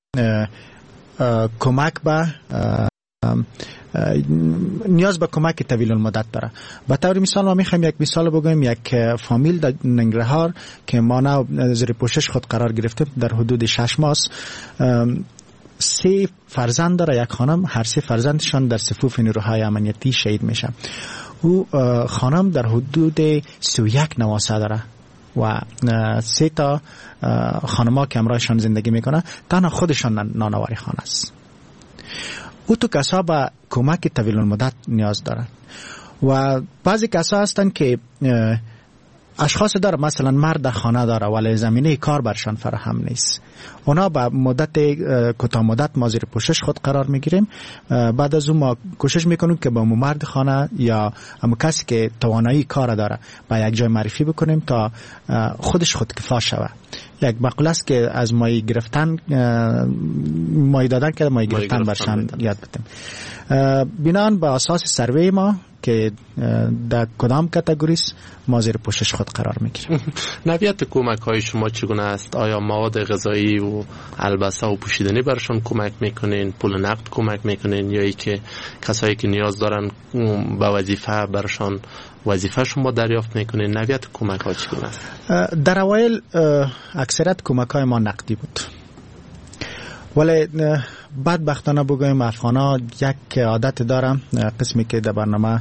کمک به نیاز به کمک طویل المدت داره. به طور مثال ما میخوایم یک مثال بگویم، یک فامیل در ننگرهار که ما زیر پوشش خود قرار گرفته در حدود 6 ماه 3 فرزند داره، یک خانم، هر 3 فرزندشان در صفوف نیروهای امنیتی شهید میشه. او خانم در حدود 31 نواسه داره و 3 تا خانم‌ها که همراهشان زندگی میکنه تنها خودشان نانواری خانه است. او تو کسا به کمک طویل المدت نیاز دارن و بعضی کسا هستن که اشخاص داره، مثلا مرد در خانه داره ولی زمینه کار برشان فراهم نیست. اونا با مدت کوتاه مدت ما زیر پوشش خود قرار میگیریم. بعد از اون ما کوشش میکنیم که با مرد خانه یا همون کسی که توانایی کار داره با یک جای معرفی بکنیم تا خودش خودکفا شوه. یک مقوله است که از مایی گرفتن مایی دادن که مایی گرفتن برشان یاد بدیم. بنان به اساس سروی ما که در کدام کاتگوری ما زیر پوشش خود قرار میگیریم. نوعیت کمک های شما چگونه است؟ آیا مواد غذایی و البسه و پوشیدنی برشان کمک میکنین؟ پول نقد کمک میکنین؟ یا ای که کسایی که نیاز دارن به وظیفه برشان وظیفه شما دریافت میکنین؟ نوعیت کمک ها چگونه است؟ در اوایل اکثریت کمک های ما نقدی بود، ولی بدبختانه بگویم افغانا یک عادت دارم، قسمی که در برنامه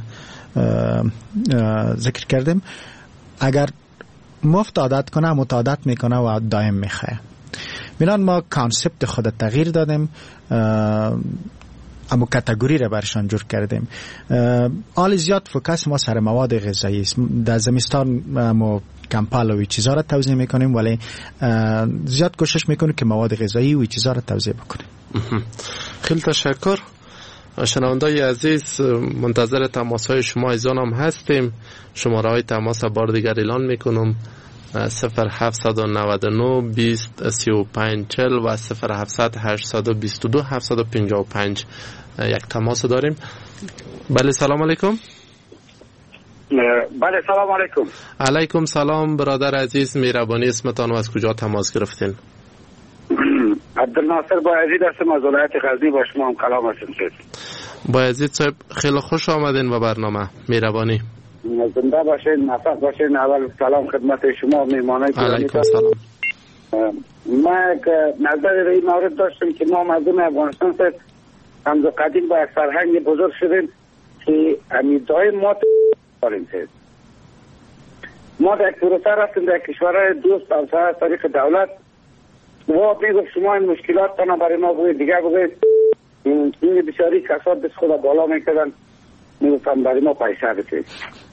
ذکر کردیم، اگر مفت عادت کنه متعادت میکنه و دائم میخواه. بنان ما کانسپت خود تغییر دادیم، اما کاتگوری را برشان جور کردیم. حال زیاد فوکس ما سر مواد غذایی است. در زمستان ما کمپال و چیزا را توزیع میکنیم، ولی زیاد کوشش میکنیم که مواد غذایی و چیزا را توزیع بکنیم. خیلی تشکر. شنوندای عزیز، منتظر تماس های شما ایزان هم هستیم. شماره های تماس بار دیگر اعلان میکنم: 0799 20 35 40 و 0700 822 755. یک تماس داریم. بله، سلام علیکم. بله، سلام علیکم. علیکم سلام برادر عزیز، مهربانی اسمتان و از کجا تماس گرفتین؟ عبدالناصر بایزید هستم از ولایت غزنی، با شما هم کلام هستم. بایزید صاحب خیلی خوش آمدین به برنامه. مهربانی. زنده باشین، موفق باشین. اول سلام خدمت شما مهمانای گرامی. علیکم سلام. من نظر این مورد داشتم که ما مردم افغانستان همز قدیم با یک فرهنگ بزرگ شدیم که امیدهای ما داریم. ما در یک پروسه رفتیم در کشورهای دوست از طریق دولت و میگفت شما این مشکلات تنها برای ما بگوید، دیگر بگوید این بسیاری کسات بس خدا بالا میکردن، میگفتن برای ما پیسه بتید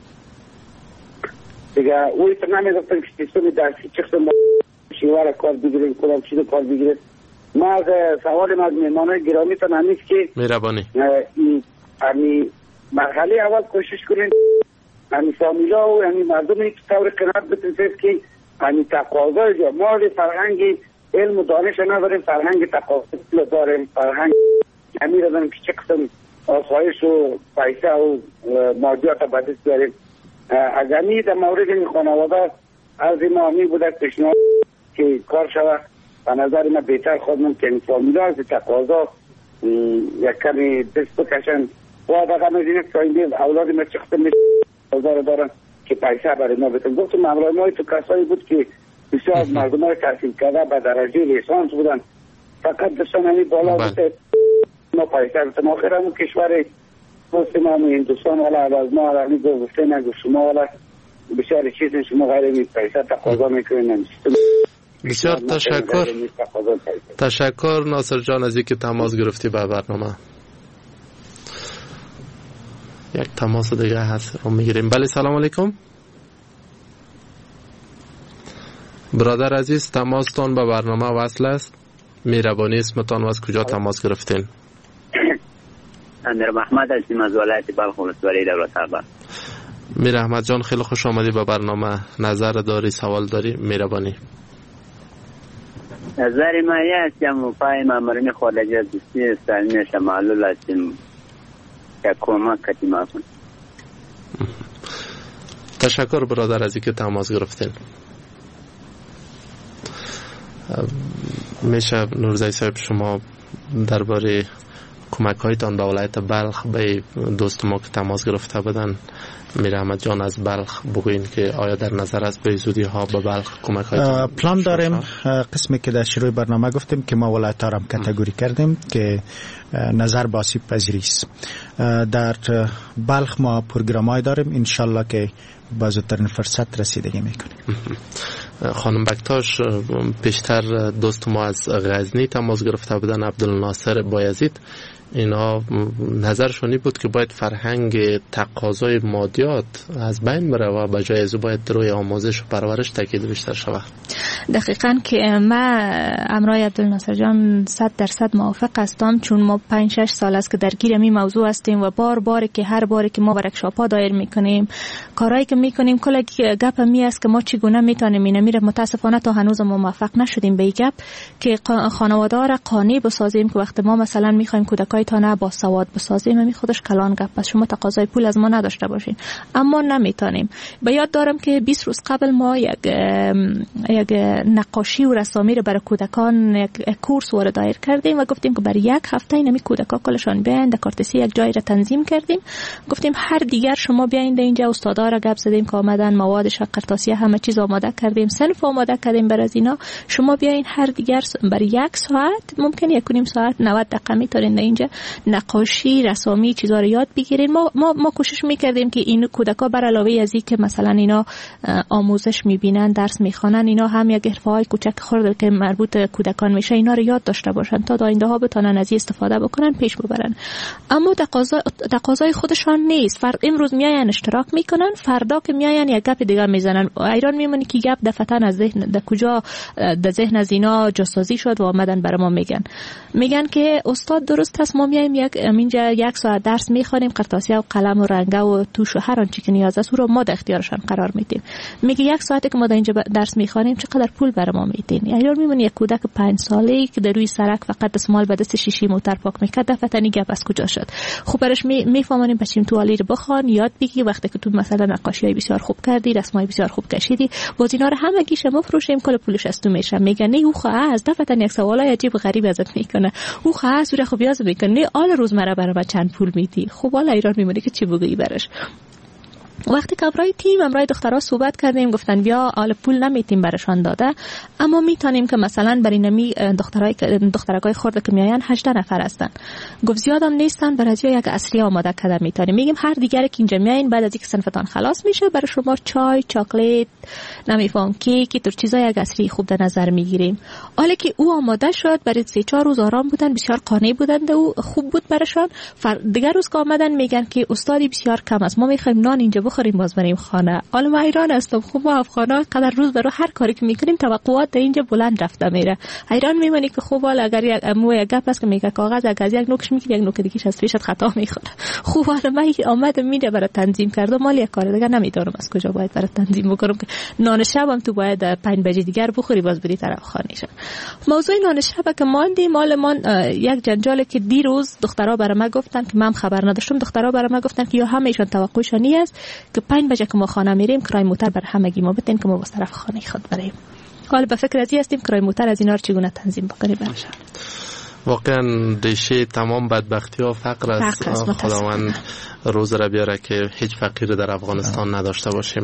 دیگه. اوی تو نمیگفتن که سیستم درسی چخت ما شیوار کار بگیریم، کدام چیز کار بگیریم. ما از سوال از مهمانای گرامی تان همیست که مهربانی امی مرحله اول کوشش کنین امی فامیلا و امی مردمی که طور قناعت بتنسید که امی تقاضای جا ما فرهنگی علم و دانش نداریم، فرهنگ تقاضا داریم، فرهنگ امی رو داریم که چه قسم آسایش و پیسه و مادیات بدست داریم. از امی در مورد این خانواده از ما امی بوده پیشنهاد که کار شود. به نظر من بهتر خودمون که این فامیلا از تقاضا یک کمی دست بکشن و آداقه مزینه که این اولاد ما چخته میشه دارن که پیسه برای ما بتن. گفتم امرای ما تو کسایی بود که بسیار از مردم های تحصیل کرده به درجه لیسانس بودن، فقط دستان همی بالا بوده ما پیسه بتن. آخر همون کشور دوست ما همون هندوستان والا از ما همی گفته نگو شما والا بسیار چیز شما غیر می پیسه تقاضا میکنین. بسیار تشکر ناصر جان از اینکه تماس گرفتی به برنامه. یک تماس دیگه هست رو میگیریم. بله، سلام علیکم. برادر عزیز، تماستان به برنامه وصل است. مهربانی اسمتان و از کجا تماس گرفتین؟ امیر محمد هستیم از ولایت بلخ ولسوالی دولت آباد. میر احمد جان، خیلی خوش آمدی به برنامه. نظر داری، سوال داری؟ مهربانی. نظر ما هستیم و پای مامورین خارجی از دوستی سالمی شمالو هستیم که کمک کنیم ما کن. تشکر برادر از اینکه تماس گرفتین. میشه نورزی صاحب شما درباره کمک هایتان به ولایت بلخ به دوست ما که تماس گرفته بودن میر احمد جان از بلخ بگوین که آیا در نظر است به زودی ها به بلخ کمک های پلان داریم؟ قسمی که در شروع برنامه گفتیم که ما ولایت ها را کاتگوری کردیم که نظر به آسیب پذیری است. در بلخ ما پروگرامای داریم، انشالله که با زودترین فرصت رسیدگی میکنیم. خانم بکتاش، پیشتر دوست ما از غزنی تماس گرفته بودن، عبدالناصر بایزید. اینا نظرشونی بود که باید فرهنگ تقاضای مادیات از بین بره و به جای از باید روی آموزش و پرورش تاکید بیشتر شود. دقیقاً که ما امرای عبدالناصر جان 100% موافق هستم، چون ما 5-6 سال است که درگیر این موضوع هستیم و بار که هر باری که ما ورکشاپ ها دایر میکنیم، کارهایی که میکنیم، کلا گپ می است که ما چگونه میتونیم اینا میره. متاسفانه تا هنوز ما موفق نشدیم به گپ که خانواده را قانع بسازیم که وقتی ما مثلا میخوایم کودکای تا با سواد بسازیم، همین خودش کلان گپ است. شما تقاضای پول از ما نداشته باشین، اما نمیتونیم. به یاد دارم که 20 روز قبل ما یک نقاشی و رسامی رو برای کودکان یک کورس وارد دایر کردیم و گفتیم که برای یک هفته اینمی کودکا کلشان بیاین در کارتسی یک جای را تنظیم کردیم. گفتیم هر دیگر شما بیاین اینجا، استادا را گپ زدیم که آمدن، موادش کارتسی همه چیز آماده کردیم، صنف آماده کردیم برای اینا. شما بیاین هر دیگر برای 1 ساعت، ممکن 1.5 ساعت 90 دقیقه میتونین اینجا نقاشی، رسامی چیزا رو یاد بگیرین. ما کوشش میکردیم که این کودکا بر علاوه از این که مثلا اینا آموزش میبینن، درس میخوانن، اینا هم یک حرفه‌های کوچک خرد که مربوط کودکان میشه اینا رو یاد داشته باشن تا آینده ها بتونن از این استفاده بکنن، پیش ببرن. اما تقاضای خودشان نیست. امروز میاین اشتراک میکنن، فردا که میاین یک گپ دیگه میزنن. ایران میمونه که گپ دفتن از ذهن در کجا در ذهن از اینا جاسازی شد و آمدن برای ما میگن که استاد درست است، ما میایم اینجا 1 ساعت درس میخوانیم، قرطاسی و قلم و رنگه و توش و هر آنچه که نیاز است او رو ما در اختیارشان قرار میدیم. میگه 1 ساعته که ما اینجا درس میخوانیم چقدر پول برای ما میدین؟ ایران میمونه یک کودک 5 ساله‌ای که در روی سرک فقط دستمال به دست شیشی موتر پاک میکرد، دفتنی گپ از کجا شد؟ خوب برش میفهمونیم بچیم توالی رو بخوان، یاد بگی. وقتی که تو مثلا نقاشیای بسیار خوب کردی، رسمای بسیار خوب کشیدی، باز اینا رو همه گیشه مفروشیم، کل پولش از تو میشه. میگن نه او خواه از دفتن یک سوالای عجیب غریب ازت میکنه، او خواه از رو خوب یاد میکنه، آل روزمره برای چند پول میدی. خب حالا ایران میمونه که چی بگی برش. وقتی که امرای دخترها صحبت کردیم، گفتن بیا آل پول نمیتیم برشان داده، اما میتونیم که مثلا برای نمی دخترای خرد که میاین 18 نفر هستن، گفت زیادم نیستن، برای یک عصری آماده کردن میتونیم. میگیم هر دیگری که اینجا میاین بعد از اینکه صنفتان خلاص میشه برای شما چای، چاکلیت، نمیفهم کیک، تو چیزای یک عصری خوب در نظر میگیریم. حالا که او آماده شد، برای 3-4 روز آرام بودن، بسیار قانع بودند و خوب بود برشان. دیگر روز که آمدن میگن که استادی بسیار کم است، ما میخوایم نان اینجا بخوریم باز بریم خانه. حالا ما ایران هستم، خب ما افغانا قدر روز برای هر کاری که میکنیم توقعات اینجا بلند رفته میره. ایران میمونی که خب حالا اگر یک گپ است که میگه کاغذ اگر از یک نوکش میگیری یک نوک دیگه از پیشت خطا میخوره. خب حالا من آمدم میده برای تنظیم کردم، مال یک کار دیگه نمیدونم از کجا باید برای تنظیم بکنم که نان شبم تو باید 5 بجه دیگر بخوری باز بری طرف خانه شه. موضوع نان شب که ماندیم، مال من یک جنجالی که دیروز دخترها برای من گفتن که من خبر نداشتم. دخترها برای من گفتن که یا همهشون توقعشون است که 5 بجه که ما خانه میریم کرای موتر بر همگی ما بتین که ما واسه طرف خانه خود بریم. حالا به فکر ازی هستیم کرای موتر از اینا رو چگونه تنظیم بکنیم برش. واقعا ریشه تمام بدبختی ها فقر است. خداوند روز را بیاره که هیچ فقیر در افغانستان نداشته باشیم.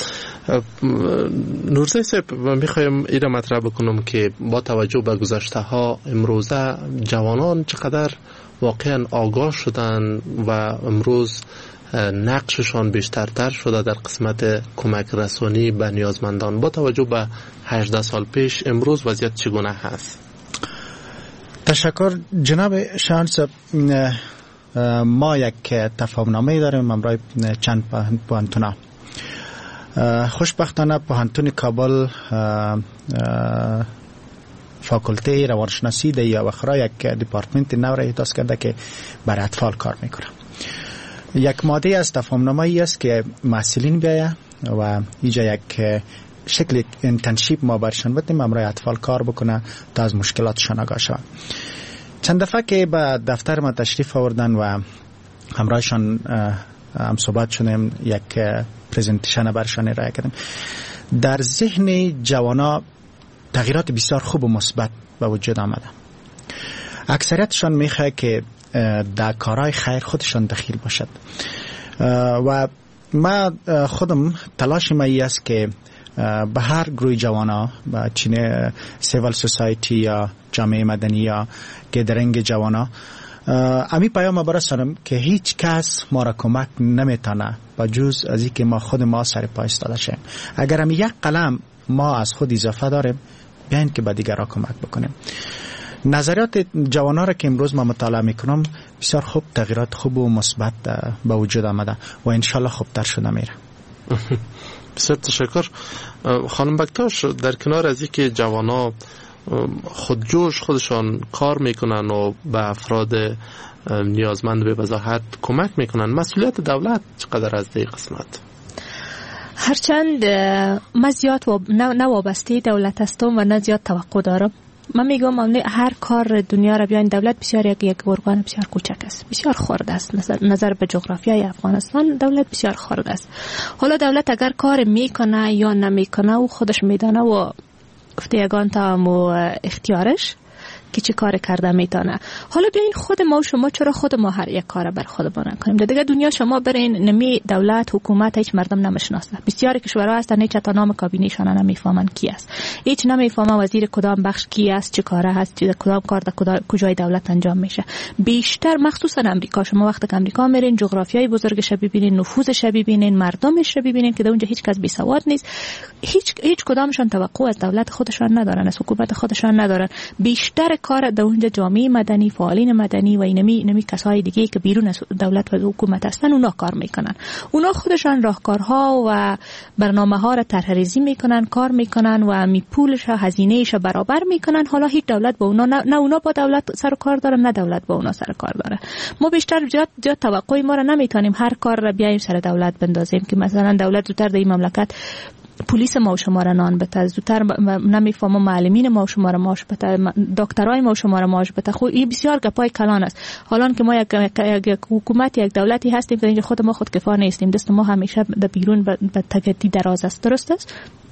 نورزی صاحب، میخوایم این را مطرح بکنم که با توجه به گذشته ها امروزه جوانان چقدر واقعا آگاه شدن و امروز نقششان بیشترتر شده در قسمت کمک رسانی به نیازمندان. با توجه به 18 سال پیش امروز وضعیت چگونه هست؟ تشکر جناب شانس. ما یک تفاهمنامه داریم همراه چند پانتونا. خوشبختانه پوهنتون کابل فاکولته روانشناسی در یا اخرا یک دیپارتمنت نو را احداث کرده که برای اطفال کار میکنه. یک ماده از تفاهم‌نامه‌ای است که محصلین بیایه و اینجا یک شکل انترنشیپ ما برشان بدیم امرای اطفال کار بکنه تا از مشکلاتشان آگاه شوند. چند دفعه که به دفتر ما تشریف آوردن و همراهشان هم صحبت شدیم، یک پریزنتیشن برشان ارائه کردیم، در ذهن جوانا تغییرات بسیار خوب و مثبت به وجود آمده. اکثریتشان میخواه که در کارهای خیر خودشان دخیل باشد و ما خودم تلاش ما است که به هر گروه جوانا به چینه سیویل سوسایتی یا جامعه مدنی یا گدرنگ جوانا امی پیام برسانم که هیچ کس ما را کمک نمیتونه با جز از اینکه ما خود ما سر پا ایستاده شیم. اگر هم یک قلم ما از خود اضافه داریم بیاین که به دیگران کمک بکنیم. نظریات جوانا را که امروز ما مطالعه میکنم بسیار خوب تغییرات خوب و مثبت به وجود آمده و انشالله خوبتر شده میره. بسیار تشکر. خانم بکتاش، در کنار از اینکه جوانا خودجوش خودشان کار میکنن و به افراد نیازمند به وضاحت کمک میکنن، مسئولیت دولت چقدر از این قسمت؟ هرچند من زیاد نه وابسته دولت هستم و نه زیاد توقع دارم. من میگم هر کار دنیا را بیاین دولت بسیار یک ارگان بسیار کوچک است، بسیار خرد است. نظر به جغرافیای افغانستان دولت بسیار خرد است. حالا دولت اگر کار میکنه یا نمیکنه او خودش میدانه و گفته یگان تا اختیارش که چه کار کرده میتونه. حالا بیاین خود ما و شما چرا خود ما هر یک کار بر خودمون نکنیم؟ در دیگه دنیا شما برین نمی دولت حکومت هیچ مردم نمیشناسه. بسیاری کشورها هستن هیچ تا نام کابینه‌شان نمیفهمن کی است، هیچ نمیفهمن وزیر کدام بخش کی است، چه کاره هست، کدام کار در کجای دولت انجام میشه. بیشتر مخصوصا امریکا، شما وقتی که امریکا میرین جغرافیای بزرگش ببینین، نفوذش ببینین، مردمش ببینین که در اونجا هیچ کس بی سواد نیست. هیچ کدامشان توقع از دولت خودشان ندارن، از حکومت خودشان ندارن. بیشتر کار در اونجا جامعه مدنی، فعالین مدنی و اینمی کسای دیگه که بیرون از دولت و حکومت هستن اونا کار میکنن. اونا خودشان راهکارها و برنامه‌ها را طرح‌ریزی میکنن، کار میکنن و پولش و هزینه‌اش برابر میکنن. حالا هیچ دولت با اونا نه اونا با دولت سر کار دارن نه دولت با اونا سر کار داره. ما بیشتر زیاد توقع ما را نمیتونیم هر کار را بیایم سر دولت بندازیم که مثلا دولت زودتر در این مملکت پلیس ما و شما را نان بده، زودتر نمیفهمم معلمین ما و شما را معاش بده، دکترای ما و شما را معاش بده. خب این بسیار گپای کلان است. حالا که ما یک حکومت یک دولتی هستیم که اینجا خود ما خودکفا نیستیم، دست ما همیشه در بیرون به تگدی دراز است. درست است؟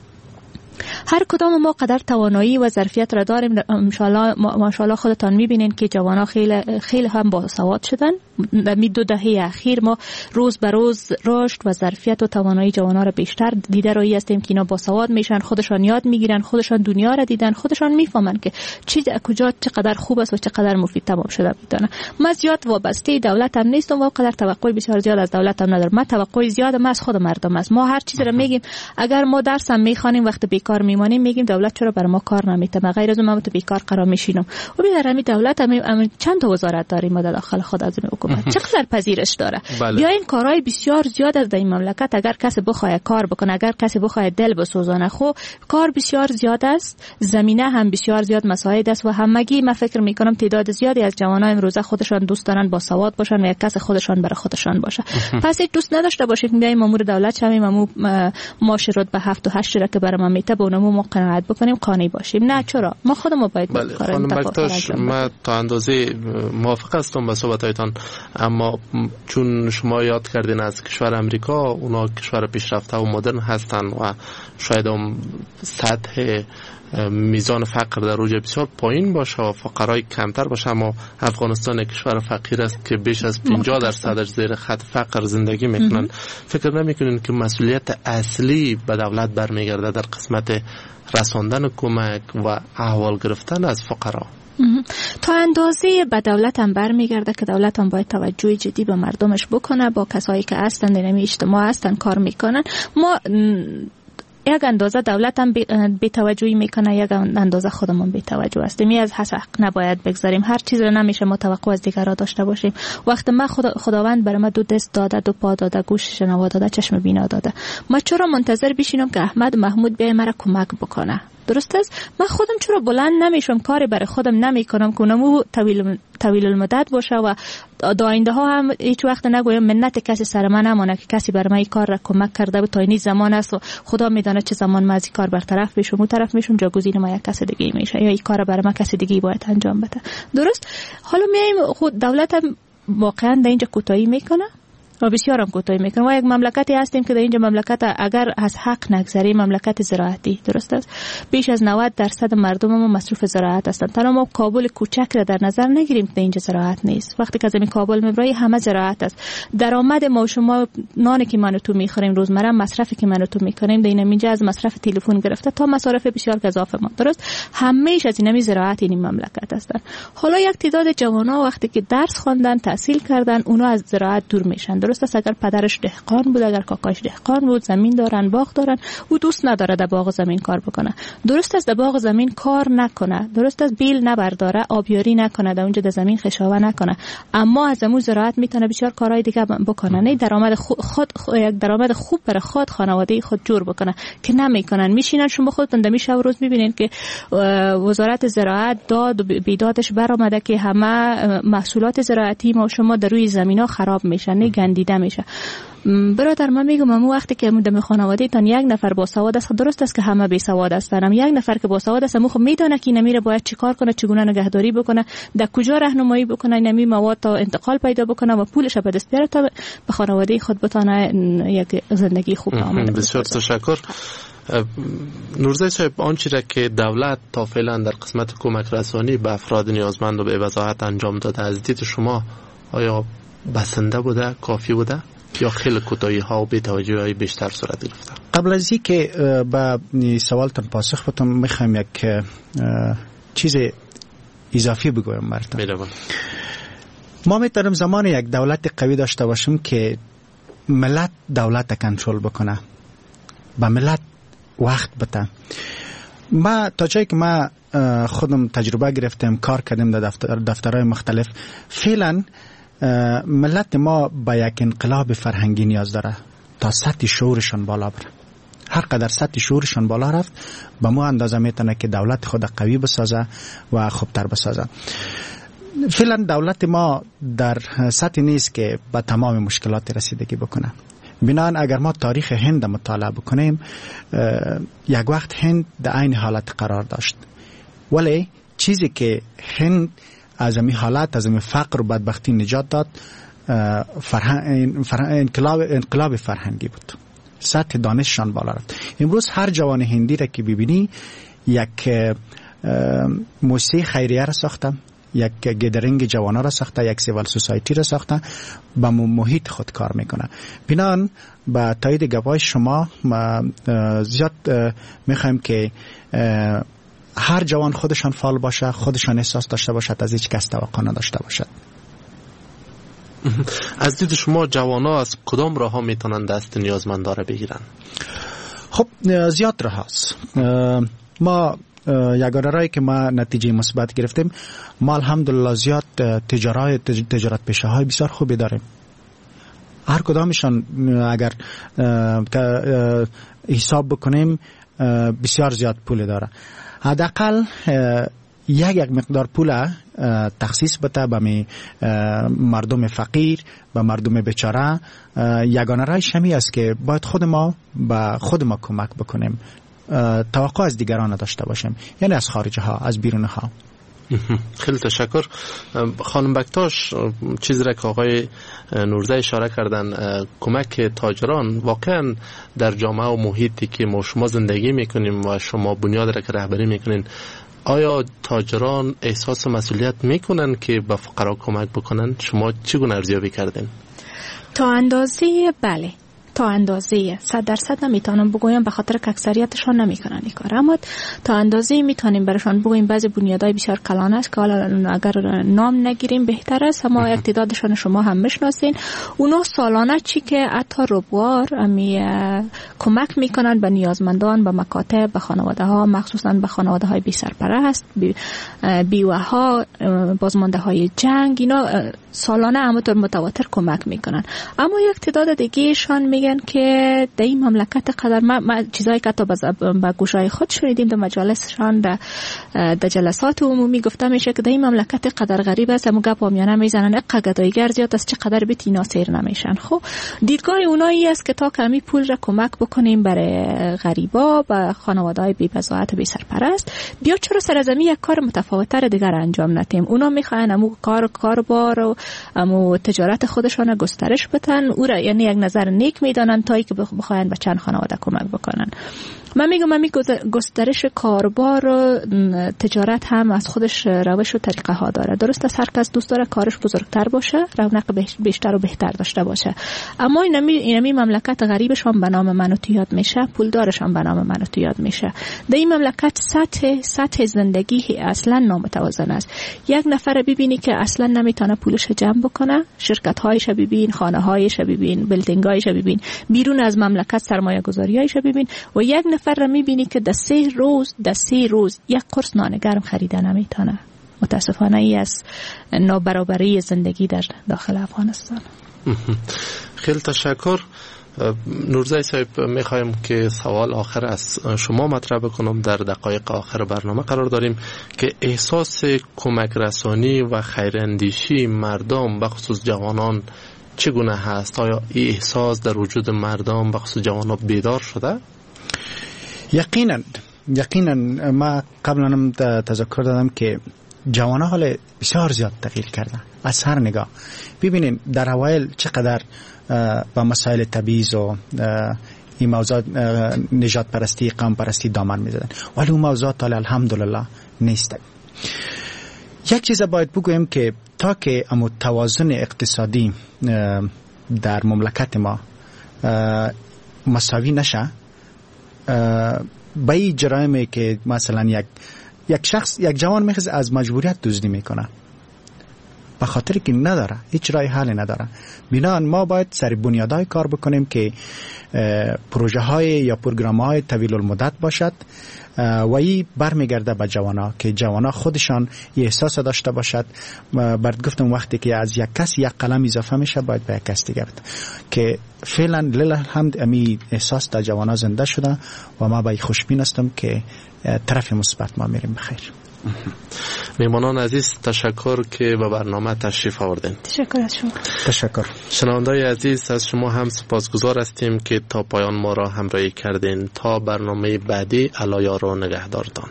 هر کدام ما قدر توانایی و ظرفیت را داریم. ماشاءالله خودتان میبینین که جوانا خیلی هم باسواد شدن. در می 2 دهه اخیر ما روز به روز رشد و ظرفیت و توانایی جوانا را بیشتر دیده رویی هستیم که اینا باسواد میشن، خودشان یاد میگیرن، خودشان دنیا را دیدن، خودشان میفهمن که کجا چقدر خوب است و چقدر مفید تمام شده میتونه. من زیاد وابسته دولت هم نیستم و قدر توقع بسیار زیاد از دولت هم ندارم. من توقع زیاد از خود مردم است. ما هر چیز را میگیم، اگر ما درس هم میخوانیم وقت بیکار میمانیم میگیم دولت چرا بر ما کار نمیکنه، غیر از اون ما تو بیکار قرار میشینم. و بیدر همین دولت هم چند تا وزارت داریم ما در داخل خود از حکومت، چقدر پذیرش داره. یا این کارهای بسیار زیاد از این مملکت اگر کسی بخواد کار بکنه، اگر کسی بخواد دل بسوزانه، خو کار بسیار زیاد است، زمینه هم بسیار زیاد مساعد است و همگی من فکر میکنم تعداد زیادی از جوانان امروزه خودشان دوست دارن با سواد باشن و یک کس خودشان برای خودشان باشه. پس هیچ دوست نداشته باشید که بیایم مامور دولت شویم، ماش رتبه 7 و 8 را که برای ما میته به اونمو ما قناعت بکنیم قانع باشیم. نه، چرا ما خودمون باید خانم بکتاش، من تا اندازه موافق هستم با صحبتایتان، اما چون شما یاد کردین از کشور امریکا، اونا کشور پیشرفته و مدرن هستن و شاید هم سطح میزان فقر در اوج بسیار پایین باشه و فقرای کمتر باشه، اما افغانستان کشور فقیر است که بیش از 50% زیر خط فقر زندگی میکنن. فکر نمیکنین که مسئولیت اصلی به دولت برمیگرده در قسمت رساندن کمک و احوال گرفتن از فقرا؟ تا اندازه به دولت هم برمیگرده که دولت هم باید توجه جدی به مردمش بکنه، با کسایی که هستن در اجتماع هستن کار میکنن. ما یک اندازه دولت هم بی‌توجهی میکنه، یک اندازه خودمون بی‌توجه هستیم. از حق نباید بگذاریم، هر چیز رو نمیشه ما توقع از دیگران داشته باشیم. وقتی ما خداوند برای ما 2 دست داده، 2 پا داده، گوش شنوا داده، چشم بینا داده، ما چرا منتظر بشینم که احمد محمود بیای مرا کمک بکنه؟ درست است؟ من خودم چرا بلند نمیشم کاری برای خودم نمیکنم که اونمو طویل المدت باشه و آینده ها هم هیچ وقت نگویم منت کسی سر من نمونه که کسی برای من این کار را کمک کرده و تا این زمان است و خدا میدونه چه زمان من از این کار برطرف بشم، اون طرف میشم، جاگزین ما یک کس دیگه میشه یا این کار برای من کسی دیگه باید انجام بده. درست؟ حالا میایم خود دولت هم واقعا در اینجا کوتاهی میکنه و بسیار هم کوتاهی میکنه. و یک مملکتی هستیم که در اینجا مملکت اگر از حق نگذری مملکت زراعتی، درست است؟ بیش از 90% مردم ما مصروف زراعت هستند. تنها ما کابل کوچک را در نظر نگیریم که اینجا زراعت نیست. وقتی که از این کابل میبری همه زراعت است. درآمد ما و شما نانی که من و تو میخوریم روزمره، مصرفی که من و تو میکنیم در اینجا از مصرف تلفن گرفته تا مصارف بسیار گزاف ما، درست؟ همیشه از این زراعت این مملکت هستند. حالا یک تعداد جوانا وقتی که درس خواندن، تحصیل کردن، اونا از زراعت دور میشن. درست است؟ اگر پدرش دهقان بود، اگر کاکاش دهقان بود، زمین دارن، باغ دارن، او دوست نداره در باغ زمین کار بکنه. درست است؟ در باغ زمین کار نکنه، درست است؟ بیل نبرداره، آبیاری نکنه، در اونجا در زمین خشاوه نکنه، اما از امو زراعت میتونه بسیار کارهای دیگه بکنه. نه درآمد یک درآمد خوب برای خود، خانواده خود جور بکنه که نمیکنن. میشینن شما خودتون در میشه روز میبینین که وزارت زراعت داد و بیدادش برآمده که همه محصولات زراعتی ما شما در روی زمینا خراب میشن، نه گندیده میشه. برادر من میگم امو وقتی که در خانواده تان یک نفر با سواد است، درست است که همه بی سواد هستن، یک نفر که با سواد است امو خب میدونه که نمیره باید چیکار کنه، چگونه نگهداری بکنه، در کجا راهنمایی بکنه، نمی مواد تا انتقال پیدا بکنه و پولش به دست بیاره تا به خانواده خود بتونه یک زندگی خوب آماده بکنه. بسیار تشکر. نورزی صاحب، آنچه را که دولت تا فعلا در قسمت کمک رسانی به افراد نیازمند و به وضاحت انجام داده، از دید شما آیا بسنده بوده، کافی بوده یا خیلی کوتاهی ها و بی‌توجهی های بیشتر صورت گرفته؟ قبل از اینکه به سوالتون پاسخ بدم میخوام یک چیز اضافی بگویم براتون. ما میتونیم زمان یک دولت قوی داشته باشیم که ملت دولت کنترل بکنه، به ملت وقت بده. ما تا جایی که ما خودم تجربه گرفتم، کار کردیم در دفترهای مختلف، فعلا ملت ما با یک انقلاب فرهنگی نیاز داره تا سطح شعورشان بالا بره. هر قدر سطح شعورشان بالا رفت به مو اندازه میتونه که دولت خود قوی بسازه و خوبتر بسازه. فعلا دولت ما در سطح نیست که به تمام مشکلات رسیدگی بکنه. بنابراین اگر ما تاریخ هند مطالعه بکنیم، یک وقت هند در این حالت قرار داشت، ولی چیزی که هند از این حالت، از این فقر و بدبختی نجات داد، انقلاب فرهنگی بود. سطح دانششان بالا رفت. امروز هر جوان هندی را که ببینی یک موسسه خیریه را ساخته، یک گدرینگ جوانا را ساخته، یک سیویل سوسایتی را ساخته، با محیط خود کار میکنه. بنابراین با تایید گواهی شما زیاد میخوایم که هر جوان خودشان فعال باشه، خودشان احساس داشته باشد، از هیچ کس توقع نداشته باشد. از دید شما جوانا از کدام راه ها میتونن دست نیازمندا را بگیرن؟ خب زیاد راه هست. ما یگانه راهی که ما نتیجه مثبت گرفتیم، ما الحمدلله زیاد تجارت پیشه های بسیار خوبی داریم. هر کدامشان اگر حساب بکنیم بسیار زیاد پول داره. حداقل یک مقدار پول تخصیص بده به مردم فقیر، به مردم بیچاره. یگانه راه شمی است که باید خود ما به خود ما کمک بکنیم، توقع از دیگران نداشته باشیم، یعنی از خارج ها، از بیرون ها. خیلی تشکر. خانم بکتاش، چیزی را که آقای نورزی اشاره کردن، کمک تاجران واقعا در جامعه و محیطی که ما شما زندگی میکنیم و شما بنیاد را که رهبری میکنین، آیا تاجران احساس مسئولیت میکنن که به فقرا کمک بکنن؟ شما چگونه ارزیابی کردین؟ تا اندازه بله، تا اندازه 100% نمیتونم بگویم، به خاطر که اکثریتشان نمیکنن این کار، اما تا اندازه میتونیم برشان بگویم بعضی بنیادهای بسیار کلان است که حالا اگر نام نگیریم بهتر است، اما اقتدادشان شما هم میشناسین. اونا سالانه چی که حتی ربوار کمک میکنن به نیازمندان، به مکاتب، به خانواده ها، مخصوصا به خانواده های بی سرپرست، بیوه ها، بازمانده های جنگ، اینا سالانه همونطور متواتر کمک میکنن. اما یک تعداد دیگهشان میگن که در این مملکت قدر ما چیزایی که تا به گوشای خود شنیدیم در مجالسشان، در جلسات عمومی گفته میشه که در این مملکت قدر غریب است، اما گپ میانه میزنن گدایگر زیاد است، چه قدر بیت اینا سیر نمیشن. خب دیدگاه اونایی است که تا کمی پول را کمک بکنیم برای غریبا و خانواده‌های بی بضاعت بی سرپرست، بیا چرا سرزمین یک کار متفاوت‌تر دیگر انجام ندیم. اونا میخواین امو کاربار و امو تجارت خودشان گسترش بدن، او را یعنی یک نظر نیک میدانن تا ای که بخواین به چند خانواده کمک بکنن. من میگم گسترش کاربار و تجارت هم از خودش روش و طریقه ها داره. درست است هر کس دوست داره کارش بزرگتر باشه، رونق بیشتر و بهتر داشته باشه، اما اینمی مملکت غریبشان به نام من تو یاد میشه، پولدارشان به نام من تو یاد میشه. در این مملکت سطح زندگی اصلا نامتوازن است. یک نفر ببینی که اصلا نمیتونه پولش جمع بکنه، شرکت هایش ببین، خانه هایش ببین، بیلدینگ هایش ببین، بیرون از مملکت سرمایه گذاری هایش ببین، و یک نفر را میبینی که در 3 روز یک قرص نان گرم خریده نمیتونه. متاسفانه ای از نابرابری زندگی در داخل افغانستان. خیلی تشکر. نورزی صاحب، میخوایم که سوال آخر از شما مطرح بکنم. در دقایق آخر برنامه قرار داریم که احساس کمک رسانی و خیراندیشی مردم به خصوص جوانان چگونه هست؟ آیا این احساس در وجود مردم به خصوص جوانان بیدار شده؟ یقینا ما قبلا هم تذکر دادم که جوانان حال بسیار زیاد تغییر کردن از هر نگاه. ببینید در اوایل چقدر با مسائل تبعیض و این موضوع نجات پرستی، قوم پرستی دامن میزدن، ولی اون موضوع حالا الحمدلله نیست. یک چیز باید بگویم که تا که توازن اقتصادی در مملکت ما مساوی نشه، با این جرائمی که مثلا یک جوان میخواد از مجبوریت دزدی میکنه به خاطر که نداره، هیچ راه حل نداره، بنابراین ما باید سر بنیادهای کار بکنیم که پروژه های یا پروگرام های طویل المدت باشد و این برمیگرده به جوانا که جوانا خودشان یه احساس داشته باشد. برات گفتم وقتی که از یک کس یک قلم اضافه میشه باید به یک کس دیگر بده، که فعلا للحمد امی احساس در جوانا زنده شده و ما باید خوشبین هستم که طرف مثبت ما میریم بخیر. میمانان عزیز، تشکر که به برنامه تشریف آوردین. تشکر از شما. تشکر. شنونده‌های عزیز، از شما هم سپاسگزار هستیم که تا پایان ما را همراهی کردین. تا برنامه بعدی، الله و نگهدارتان.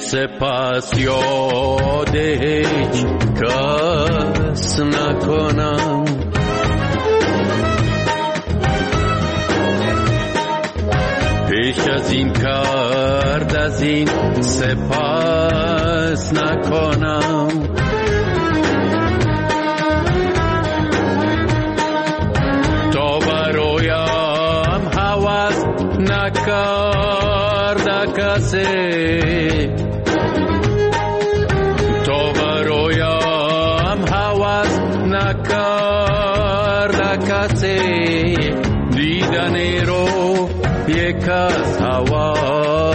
سپس یاد هیچ کس نکنم. پیش از این کرد از این سپس نکنم. تا برایم هوس نکرده کسی، تا برایم هوس نکرده کسی، دیدن رو یک از هوا